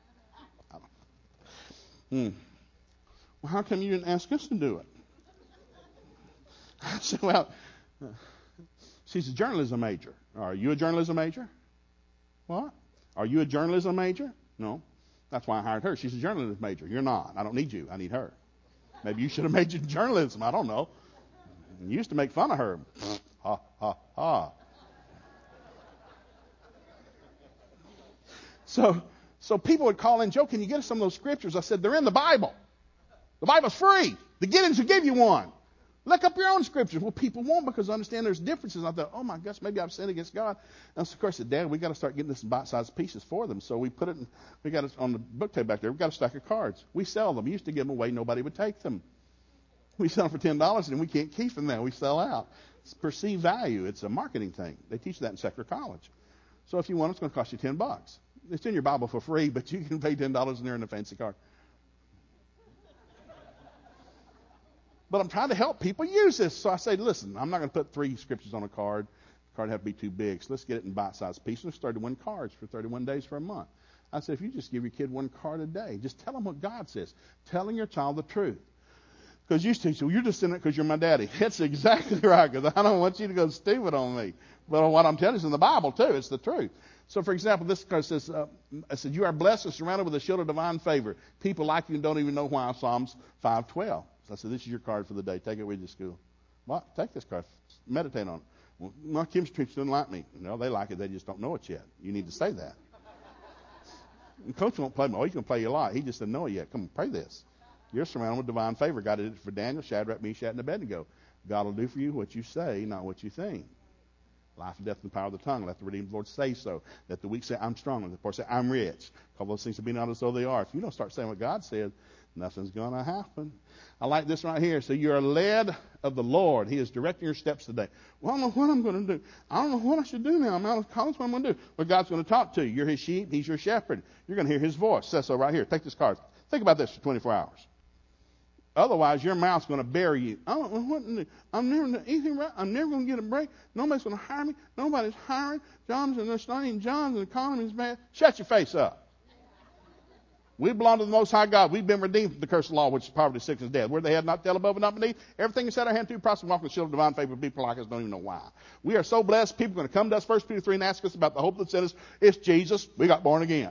hmm. Well, how come you didn't ask us to do it? I said, well, uh, she's a journalism major. Are you a journalism major? What? Are you a journalism major? No. That's why I hired her. She's a journalism major. You're not. I don't need you. I need her. Maybe you should have majored in journalism. I don't know. You used to make fun of her. Ha, ha, ha. So, so people would call in, Joe, can you get us some of those scriptures? I said, they're in the Bible. The Bible's free. The Gideons will give you one. Look up your own scriptures. Well, people won't because I understand there's differences. I thought, oh my gosh, maybe I've sinned against God. And so, of course, I said, Dad, we got to start getting this in bite-sized pieces for them. So we put it in, we got it on the book table back there. We got a stack of cards. We sell them. We used to give them away. Nobody would take them. We sell them for ten dollars and we can't keep them now. We sell out. It's perceived value. It's a marketing thing. They teach that in secular college. So if you want, it's going to cost you ten bucks. It's in your Bible for free, but you can pay ten dollars in there in a fancy card. But I'm trying to help people use this. So I say, listen, I'm not going to put three scriptures on a card. The card have to be too big. So let's get it in bite-sized pieces. There's thirty-one cards for thirty-one days for a month. I said, if you just give your kid one card a day, just tell them what God says. Telling your child the truth. Because you say, so you're just in it because you're my daddy. That's exactly right, because I don't want you to go stupid on me. But what I'm telling you is in the Bible, too. It's the truth. So, for example, this card says, uh, I said, you are blessed and surrounded with a shield of divine favor. People like you and don't even know why. Psalms five twelve. So I said, this is your card for the day. Take it with you to school. Well, take this card. Meditate on it. Well, my Kim's teacher doesn't like me. No, they like it. They just don't know it yet. You need to say that. And Coach won't play me. Oh, he's going to play you a lot. He just doesn't know it yet. Come on, pray this. You're surrounded with divine favor. God did it for Daniel, Shadrach, Meshach, and Abednego. God will do for you what you say, not what you think. Life and death and the power of the tongue. Let the redeemed Lord say so. Let the weak say, I'm strong. Let the poor say, I'm rich. Call those things to be not as though they are. If you don't start saying what God says, nothing's going to happen. I like this right here. So you're led of the Lord. He is directing your steps today. Well, I don't know what I'm going to do. I don't know what I should do now. I'm out of college. What I'm going to do? Well, God's going to talk to you. You're his sheep. He's your shepherd. You're going to hear his voice. It says so right here. Take this card. Think about this for twenty-four hours. Otherwise, your mouth's going to bury you. I don't know what to do. I'm never doing anything right. I'm never going to get a break. Nobody's going to hire me. Nobody's hiring. John's and there's not even John's and the economy's bad. Shut your face up. We belong to the Most High God. We've been redeemed from the curse of the law, which is poverty, sickness, and death. Where they had not tell above and not beneath. Everything is set our hand to. Prosper, walk in the shield of divine favor. People like us don't even know why. We are so blessed. People are going to come to us, First Peter three, and ask us about the hope that's in us. It's Jesus. We got born again.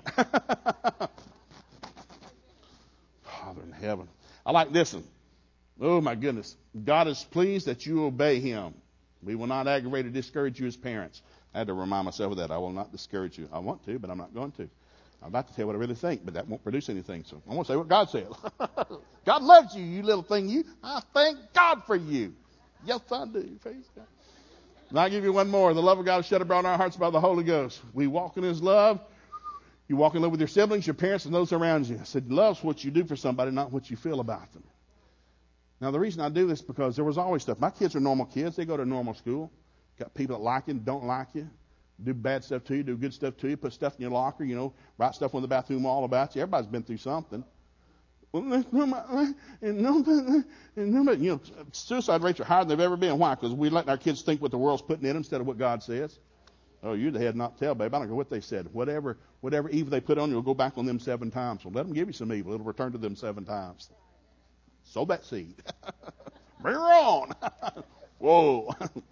Father in heaven. I like this one. Oh, my goodness. God is pleased that you obey him. We will not aggravate or discourage you as parents. I had to remind myself of that. I will not discourage you. I want to, but I'm not going to. I'd like to tell you what I really think, but that won't produce anything. So I want to say what God says. God loves you, you little thing. You, I thank God for you. Yes, I do. Praise God. And I'll give you one more. The love of God is shed abroad in our hearts by the Holy Ghost. We walk in his love. You walk in love with your siblings, your parents, and those around you. I said, love's what you do for somebody, not what you feel about them. Now, the reason I do this is because there was always stuff. My kids are normal kids. They go to normal school. Got people that like you and don't like you. Do bad stuff to you, do good stuff to you, put stuff in your locker, you know, write stuff in the bathroom all about you. Everybody's been through something. Well, there's nobody, and nobody, and nobody, you know, suicide rates are higher than they've ever been. Why? Because we're letting our kids think what the world's putting in them instead of what God says. Oh, you're the head, not tail, babe. I don't care what they said. Whatever, whatever evil they put on you will go back on them seven times. So let them give you some evil. It'll return to them seven times. Sow that seed. Bring her on. Whoa.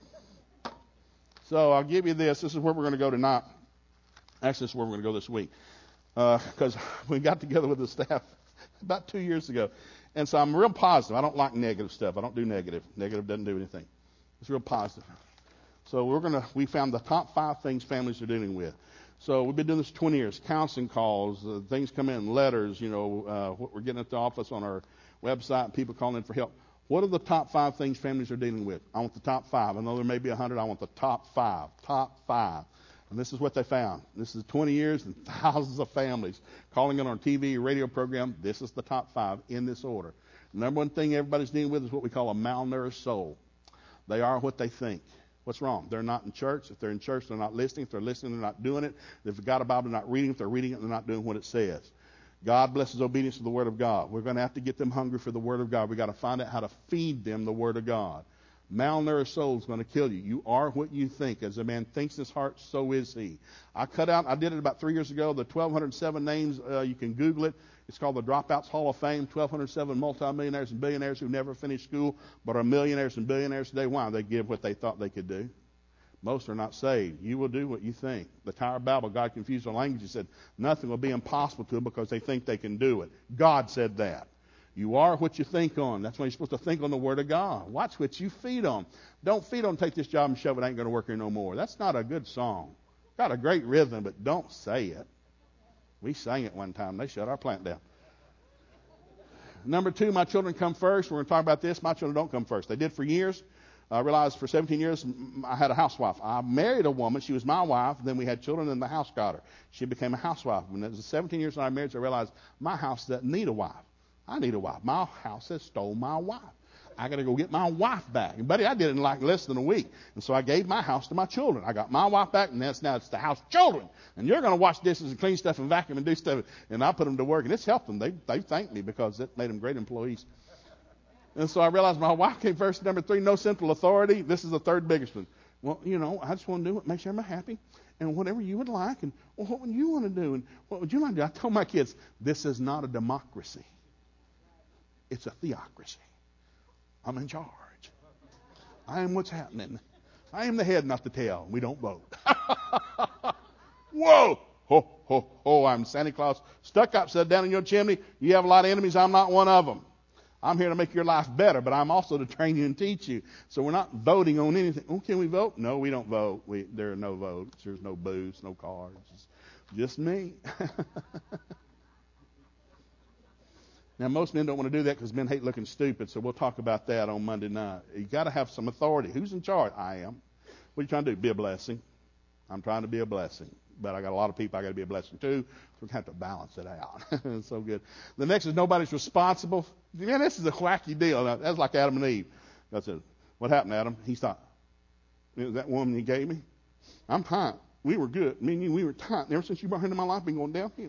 So I'll give you this. This is where we're going to go tonight. Actually, this is where we're going to go this week. Because uh, we got together with the staff about two years ago. And so I'm real positive. I don't like negative stuff. I don't do negative. Negative doesn't do anything. It's real positive. So we're going to, we found the top five things families are dealing with. So we've been doing this twenty years. Counseling calls, uh, things come in, letters, you know, uh, what we're getting at the office on our website, people calling in for help. What are the top five things families are dealing with? I want the top five. I know there may be a hundred. I want the top five. Top five. And this is what they found. This is twenty years and thousands of families calling in on T V, radio program. This is the top five in this order. The number one thing everybody's dealing with is what we call a malnourished soul. They are what they think. What's wrong? They're not in church. If they're in church, they're not listening. If they're listening, they're not doing it. If they've got a Bible, they're not reading. If they're reading it, they're not doing what it says. God blesses obedience to the Word of God. We're going to have to get them hungry for the Word of God. We've got to find out how to feed them the Word of God. Malnourished soul is going to kill you. You are what you think. As a man thinks his heart, so is he. I cut out, I did it about three years ago, the twelve oh seven names. Uh, you can Google it. It's called the Dropouts Hall of Fame, twelve oh seven multimillionaires and billionaires who never finished school but are millionaires and billionaires today. Why? They give what they thought they could do. Most are not saved. You will do what you think. The Tower of Babel, God confused our language. He said, nothing will be impossible to them because they think they can do it. God said that. You are what you think on. That's why you're supposed to think on the Word of God. Watch what you feed on. Don't feed on, take this job and shove it, ain't going to work here no more. That's not a good song. Got a great rhythm, but don't say it. We sang it one time. They shut our plant down. Number two, my children come first. We're going to talk about this. My children don't come first. They did for years. I realized for seventeen years I had a housewife. I married a woman. She was my wife. Then we had children, and the house got her. She became a housewife. When it was seventeen years when I married her, I realized my house doesn't need a wife. I need a wife. My house has stole my wife. I got to go get my wife back. And buddy, I did it in like less than a week. And so I gave my house to my children. I got my wife back, and that's now it's the house children. And you're going to wash dishes and clean stuff and vacuum and do stuff. And I put them to work, and it's helped them. They they thanked me because it made them great employees. And so I realized my wife came first. Number three, no central authority. This is the third biggest one. Well, you know, I just want to do it, make sure I'm happy, and whatever you would like, and well, what would you want to do, and what would you like to do? I told my kids, this is not a democracy. It's a theocracy. I'm in charge. I am what's happening. I am the head, not the tail. We don't vote. Whoa! Ho, ho, ho, I'm Santa Claus. Stuck upside down in your chimney. You have a lot of enemies. I'm not one of them. I'm here to make your life better, but I'm also to train you and teach you. So we're not voting on anything. Oh, can we vote? No, we don't vote. We, there are no votes. There's no booths, no cards. It's just me. Now, most men don't want to do that because men hate looking stupid, so we'll talk about that on Monday night. You got to have some authority. Who's in charge? I am. What are you trying to do? Be a blessing. I'm trying to be a blessing. But I got a lot of people I got to be a blessing to, so we have to balance it out. It's so good. The next is nobody's responsible. Man, this is a wacky deal. That's like Adam and Eve. I said, what happened, Adam? He thought, that woman you gave me? I'm tight. We were good. Me and you, we were tight. And ever since you brought her into my life, I've been going downhill.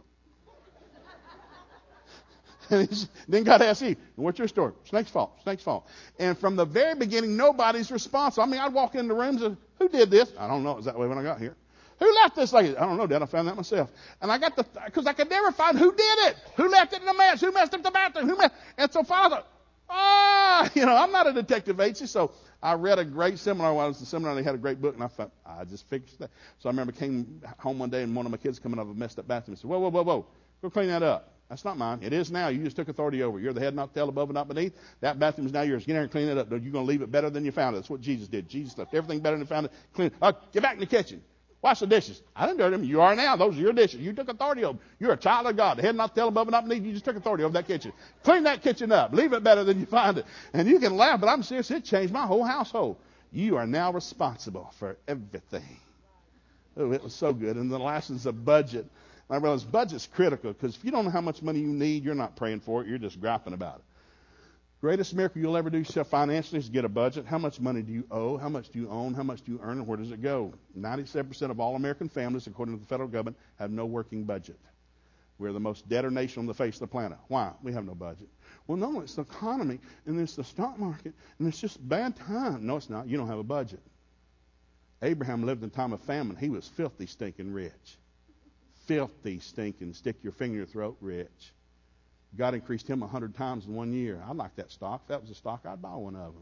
And then God asked Eve, what's your story? Snake's fault. Snake's fault. And from the very beginning, nobody's responsible. I mean, I'd walk into rooms and, who did this? I don't know. It was that way when I got here. Who left this lady? I don't know, Dad. I found that myself. And I got the, because I could never find who did it. Who left it in the mess? Who messed up the bathroom? Who messed? And so Father, ah, you know, I'm not a detective agency, so I read a great seminar while I was in the seminar. They had a great book, and I thought, I just fixed that. So I remember came home one day, and one of my kids coming out of a messed up bathroom and said, whoa, whoa, whoa, whoa, go clean that up. That's not mine. It is now. You just took authority over. You're the head, not the tail, above and not beneath. That bathroom is now yours. Get in there and clean it up. You're going to leave it better than you found it. That's what Jesus did. Jesus left everything better than you found it. Clean it. Oh, get back in the kitchen. Wash the dishes. I didn't do them. You are now. Those are your dishes. You took authority over. You're a child of God. The head, not the tail, above and not beneath. You just took authority over that kitchen. Clean that kitchen up. Leave it better than you find it. And you can laugh, but I'm serious. It changed my whole household. You are now responsible for everything. Oh, it was so good. And the last is a budget. I realize budget's critical because if you don't know how much money you need, you're not praying for it. You're just griping about it. Greatest miracle you'll ever do financially is get a budget. How much money do you owe? How much do you own? How much do you earn? And where does it go? ninety-seven percent of all American families, according to the federal government, have no working budget. We're the most debtor nation on the face of the planet. Why? We have no budget. Well, no, it's the economy, and it's the stock market, and it's just bad time. No, it's not. You don't have a budget. Abraham lived in a time of famine. He was filthy, stinking rich. Filthy, stinking, stick your finger in your throat, rich. God increased him a hundred times in one year. I'd like that stock. If that was a stock, I'd buy one of them.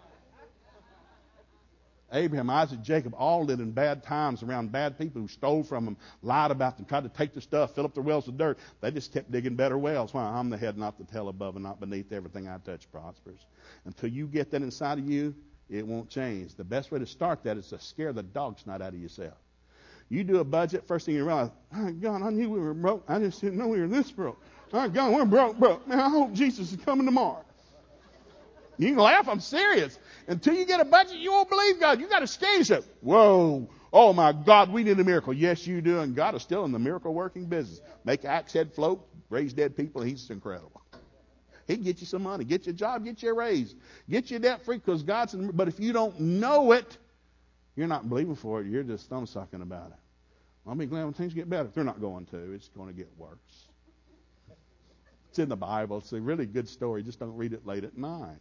Abraham, Isaac, Jacob all lived in bad times around bad people who stole from them, lied about them, tried to take their stuff, fill up their wells with dirt. They just kept digging better wells. Why? I'm the head, not the tail, above and not beneath. Everything I touch prospers. Until you get that inside of you, it won't change. The best way to start that is to scare the dog snot out of yourself. You do a budget, first thing you realize, oh, God, I knew we were broke. I just didn't know we were this broke. Oh, God, we're broke, broke. Man, I hope Jesus is coming tomorrow. You can laugh, I'm serious. Until you get a budget, you won't believe God. You got to scare yourself. Whoa, oh my God, we need a miracle. Yes, you do, and God is still in the miracle-working business. Make axe head float, raise dead people, he's incredible. He can get you some money, get you a job, get you a raise, get you debt-free because God's in, but if you don't know it, you're not believing for it. You're just thumb-sucking about it. I'll be glad when things get better. They're not going to. It's going to get worse. It's in the Bible. It's a really good story. Just don't read it late at night.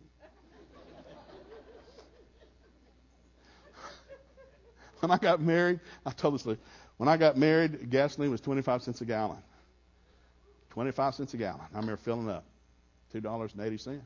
When I got married, I told this story. When I got married, gasoline was twenty-five cents a gallon. twenty-five cents a gallon. I remember filling up. two dollars and eighty cents.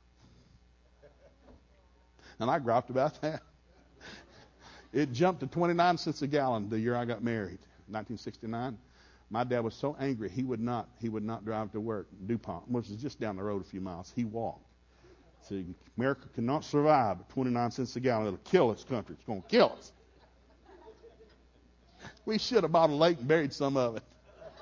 And I griped about that. It jumped to twenty-nine cents a gallon the year I got married, nineteen sixty-nine. My dad was so angry he would not he would not drive to work. DuPont, which is just down the road a few miles. He walked. See, America cannot survive at twenty-nine cents a gallon. It'll kill this country. It's going to kill us. We should have bought a lake and buried some of it.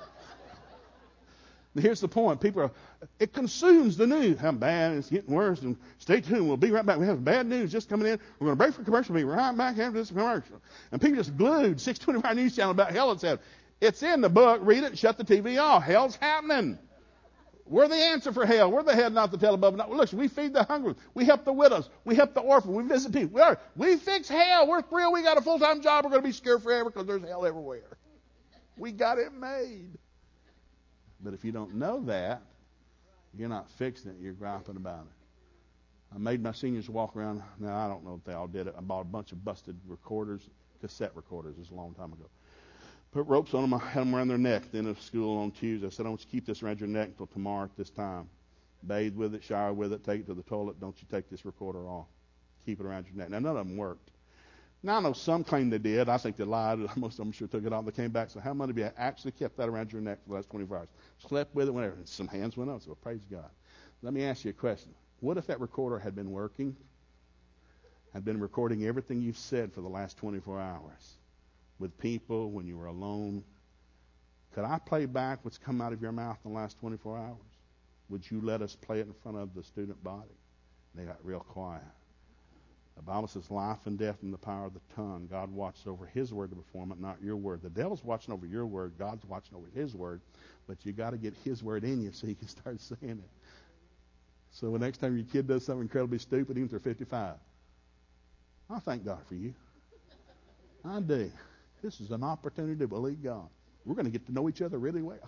And here's the point. People are, it consumes the news. How bad it's getting worse. And stay tuned. We'll be right back. We have bad news just coming in. We're going to break for commercial. We'll be right back after this commercial. And people just glued. six twenty-five News Channel about hell it's happening. It's in the book. Read it and shut the T V off. Hell's happening. We're the answer for hell. We're the head, not the tail, above. Not, listen, we feed the hungry. We help the widows. We help the orphan. We visit people. We, are, we fix hell. We're thrilled. We got a full-time job. We're going to be scared forever because there's hell everywhere. We got it made. But if you don't know that, you're not fixing it. You're griping about it. I made my seniors walk around. Now, I don't know if they all did it. I bought a bunch of busted recorders, cassette recorders. This was a long time ago. Put ropes on them, I had them around their neck. Then at school on Tuesday, I said, I want you to keep this around your neck until tomorrow at this time. Bathe with it, shower with it, take it to the toilet. Don't you take this recorder off. Keep it around your neck. Now, none of them worked. Now, I know some claim they did. I think they lied. Most of them sure took it off. They came back. So how many of you actually kept that around your neck for the last twenty-four hours? Slept with it, whatever. And some hands went up. So praise God. Let me ask you a question. What if that recorder had been working, had been recording everything you've said for the last twenty-four hours? With people, when you were alone, could I play back what's come out of your mouth in the last twenty-four hours? Would you let us play it in front of the student body? They got real quiet. The Bible says life and death in the power of the tongue. God watches over his word to perform it, not your word. The devil's watching over your word. God's watching over his word. But you got to get his word in you so you can start saying it. So the next time your kid does something incredibly stupid, even if they're fifty-five, I thank God for you. I do. This is an opportunity to believe God. We're going to get to know each other really well.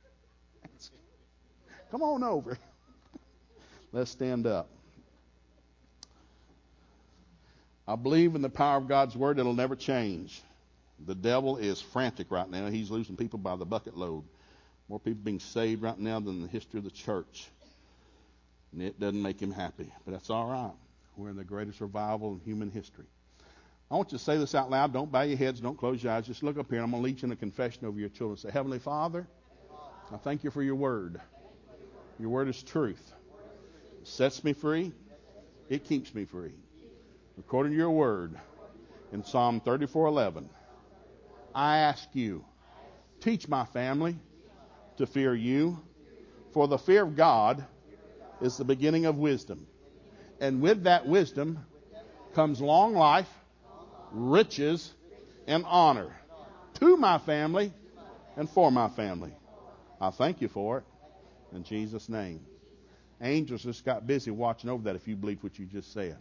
Come on over. Let's stand up. I believe in the power of God's word. It'll never change. The devil is frantic right now. He's losing people by the bucket load. More people being saved right now than the history of the church. And it doesn't make him happy. But that's all right. We're in the greatest revival in human history. I want you to say this out loud. Don't bow your heads. Don't close your eyes. Just look up here. I'm going to lead you in a confession over your children. Say, Heavenly Father, I thank you for your word. Your word is truth. It sets me free. It keeps me free. According to your word in Psalm thirty-four eleven, I ask you, teach my family to fear you, for the fear of God is the beginning of wisdom. And with that wisdom comes long life, riches, and honor to my family and for my family. I thank you for it in Jesus' name. Angels just got busy watching over that if you believe what you just said.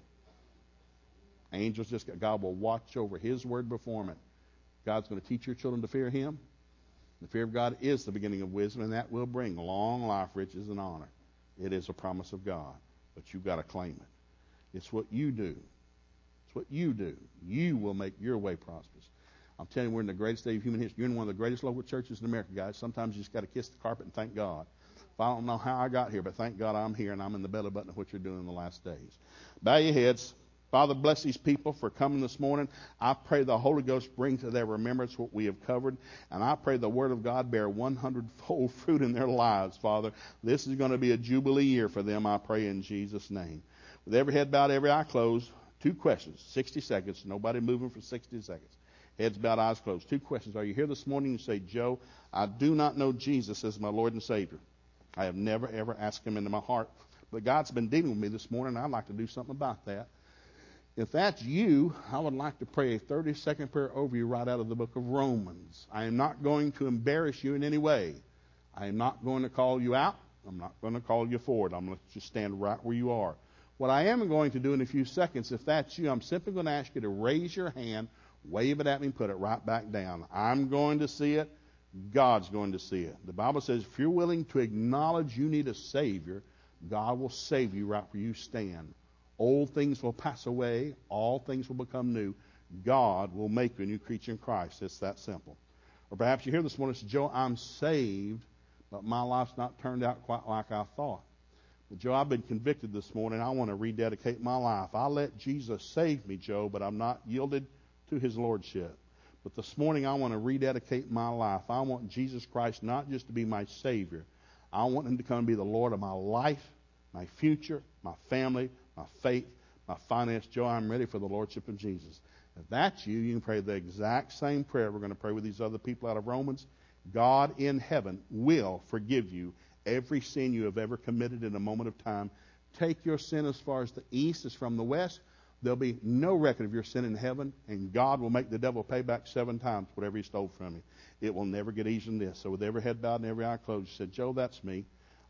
Angels just got, God will watch over his word perform it. God's going to teach your children to fear him. The fear of God is the beginning of wisdom, and that will bring long life, riches, and honor. It is a promise of God, but you've got to claim it. It's what you do. It's what you do. You will make your way prosperous. I'm telling you, we're in the greatest day of human history. You're in one of the greatest local churches in America, guys. Sometimes you just got to kiss the carpet and thank God. If I don't know how I got here, but thank God I'm here and I'm in the belly button of what you're doing in the last days. Bow your heads. Father, bless these people for coming this morning. I pray the Holy Ghost bring to their remembrance what we have covered. And I pray the Word of God bear one hundred-fold fruit in their lives, Father. This is going to be a jubilee year for them, I pray in Jesus' name. With every head bowed, every eye closed, two questions, sixty seconds. Nobody moving for sixty seconds. Heads bowed, eyes closed. Two questions. Are you here this morning and say, Joe, I do not know Jesus as my Lord and Savior. I have never, ever asked him into my heart. But God's been dealing with me this morning, and I'd like to do something about that. If that's you, I would like to pray a thirty-second prayer over you right out of the book of Romans. I am not going to embarrass you in any way. I am not going to call you out. I'm not going to call you forward. I'm going to just stand right where you are. What I am going to do in a few seconds, if that's you, I'm simply going to ask you to raise your hand, wave it at me, and put it right back down. I'm going to see it. God's going to see it. The Bible says if you're willing to acknowledge you need a Savior, God will save you right where you stand. Old things will pass away. All things will become new. God will make you a new creature in Christ. It's that simple. Or perhaps you're here this morning and say, Joe, I'm saved, but my life's not turned out quite like I thought. But Joe, I've been convicted this morning. I want to rededicate my life. I let Jesus save me, Joe, but I'm not yielded to his lordship. But this morning I want to rededicate my life. I want Jesus Christ not just to be my Savior. I want him to come and be the Lord of my life, my future, my family, my faith, my finance. Joe, I'm ready for the Lordship of Jesus. If that's you, you can pray the exact same prayer we're going to pray with these other people out of Romans. God in heaven will forgive you every sin you have ever committed in a moment of time. Take your sin as far as the east is from the west. There'll be no record of your sin in heaven, and God will make the devil pay back seven times whatever he stole from you. It will never get easier than this. So with every head bowed and every eye closed, you said, Joe, that's me.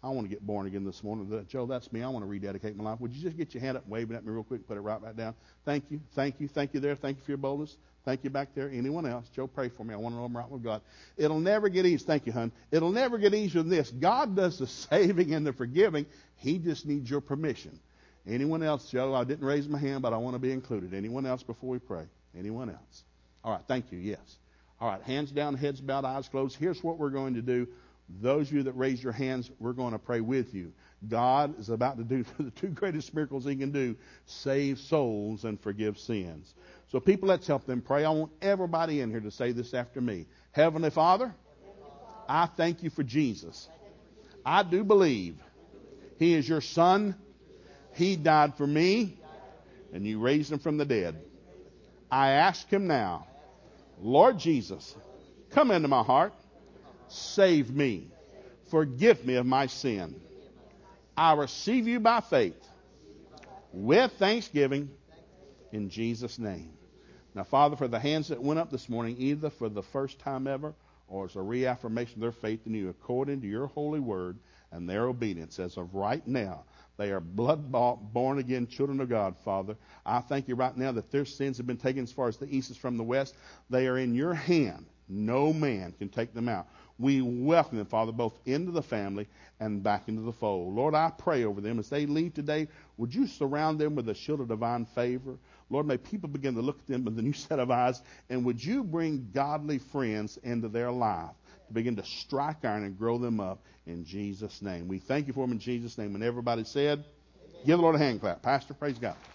I want to get born again this morning. Joe, that's me. I want to rededicate my life. Would you just get your hand up, waving at me real quick, put it right back down? Thank you. Thank you. Thank you there. Thank you for your boldness. Thank you back there. Anyone else? Joe, pray for me. I want to know I'm right with God. It'll never get easier. Thank you, hon. It'll never get easier than this. God does the saving and the forgiving. He just needs your permission. Anyone else, Joe? I didn't raise my hand, but I want to be included. Anyone else before we pray? Anyone else? All right. Thank you. Yes. All right. Hands down, heads bowed, eyes closed. Here's what we're going to do. Those of you that raise your hands, we're going to pray with you. God is about to do the two greatest miracles he can do, save souls and forgive sins. So people, let's help them pray. I want everybody in here to say this after me. Heavenly Father, I thank you for Jesus. I do believe he is your son. He died for me, and you raised him from the dead. I ask him now, Lord Jesus, come into my heart. Save me. Forgive me of my sin. I receive you by faith with thanksgiving in Jesus' name. Now, Father, for the hands that went up this morning, either for the first time ever or as a reaffirmation of their faith in you according to your holy word and their obedience, as of right now, they are blood-bought, born-again children of God, Father. I thank you right now that their sins have been taken as far as the east is from the west. They are in your hand. No man can take them out. We welcome them, Father, both into the family and back into the fold. Lord, I pray over them as they leave today. Would you surround them with a shield of divine favor? Lord, may people begin to look at them with a new set of eyes. And would you bring godly friends into their life to begin to strike iron and grow them up in Jesus' name. We thank you for them in Jesus' name. And everybody said, amen. Give the Lord a hand clap. Pastor, praise God.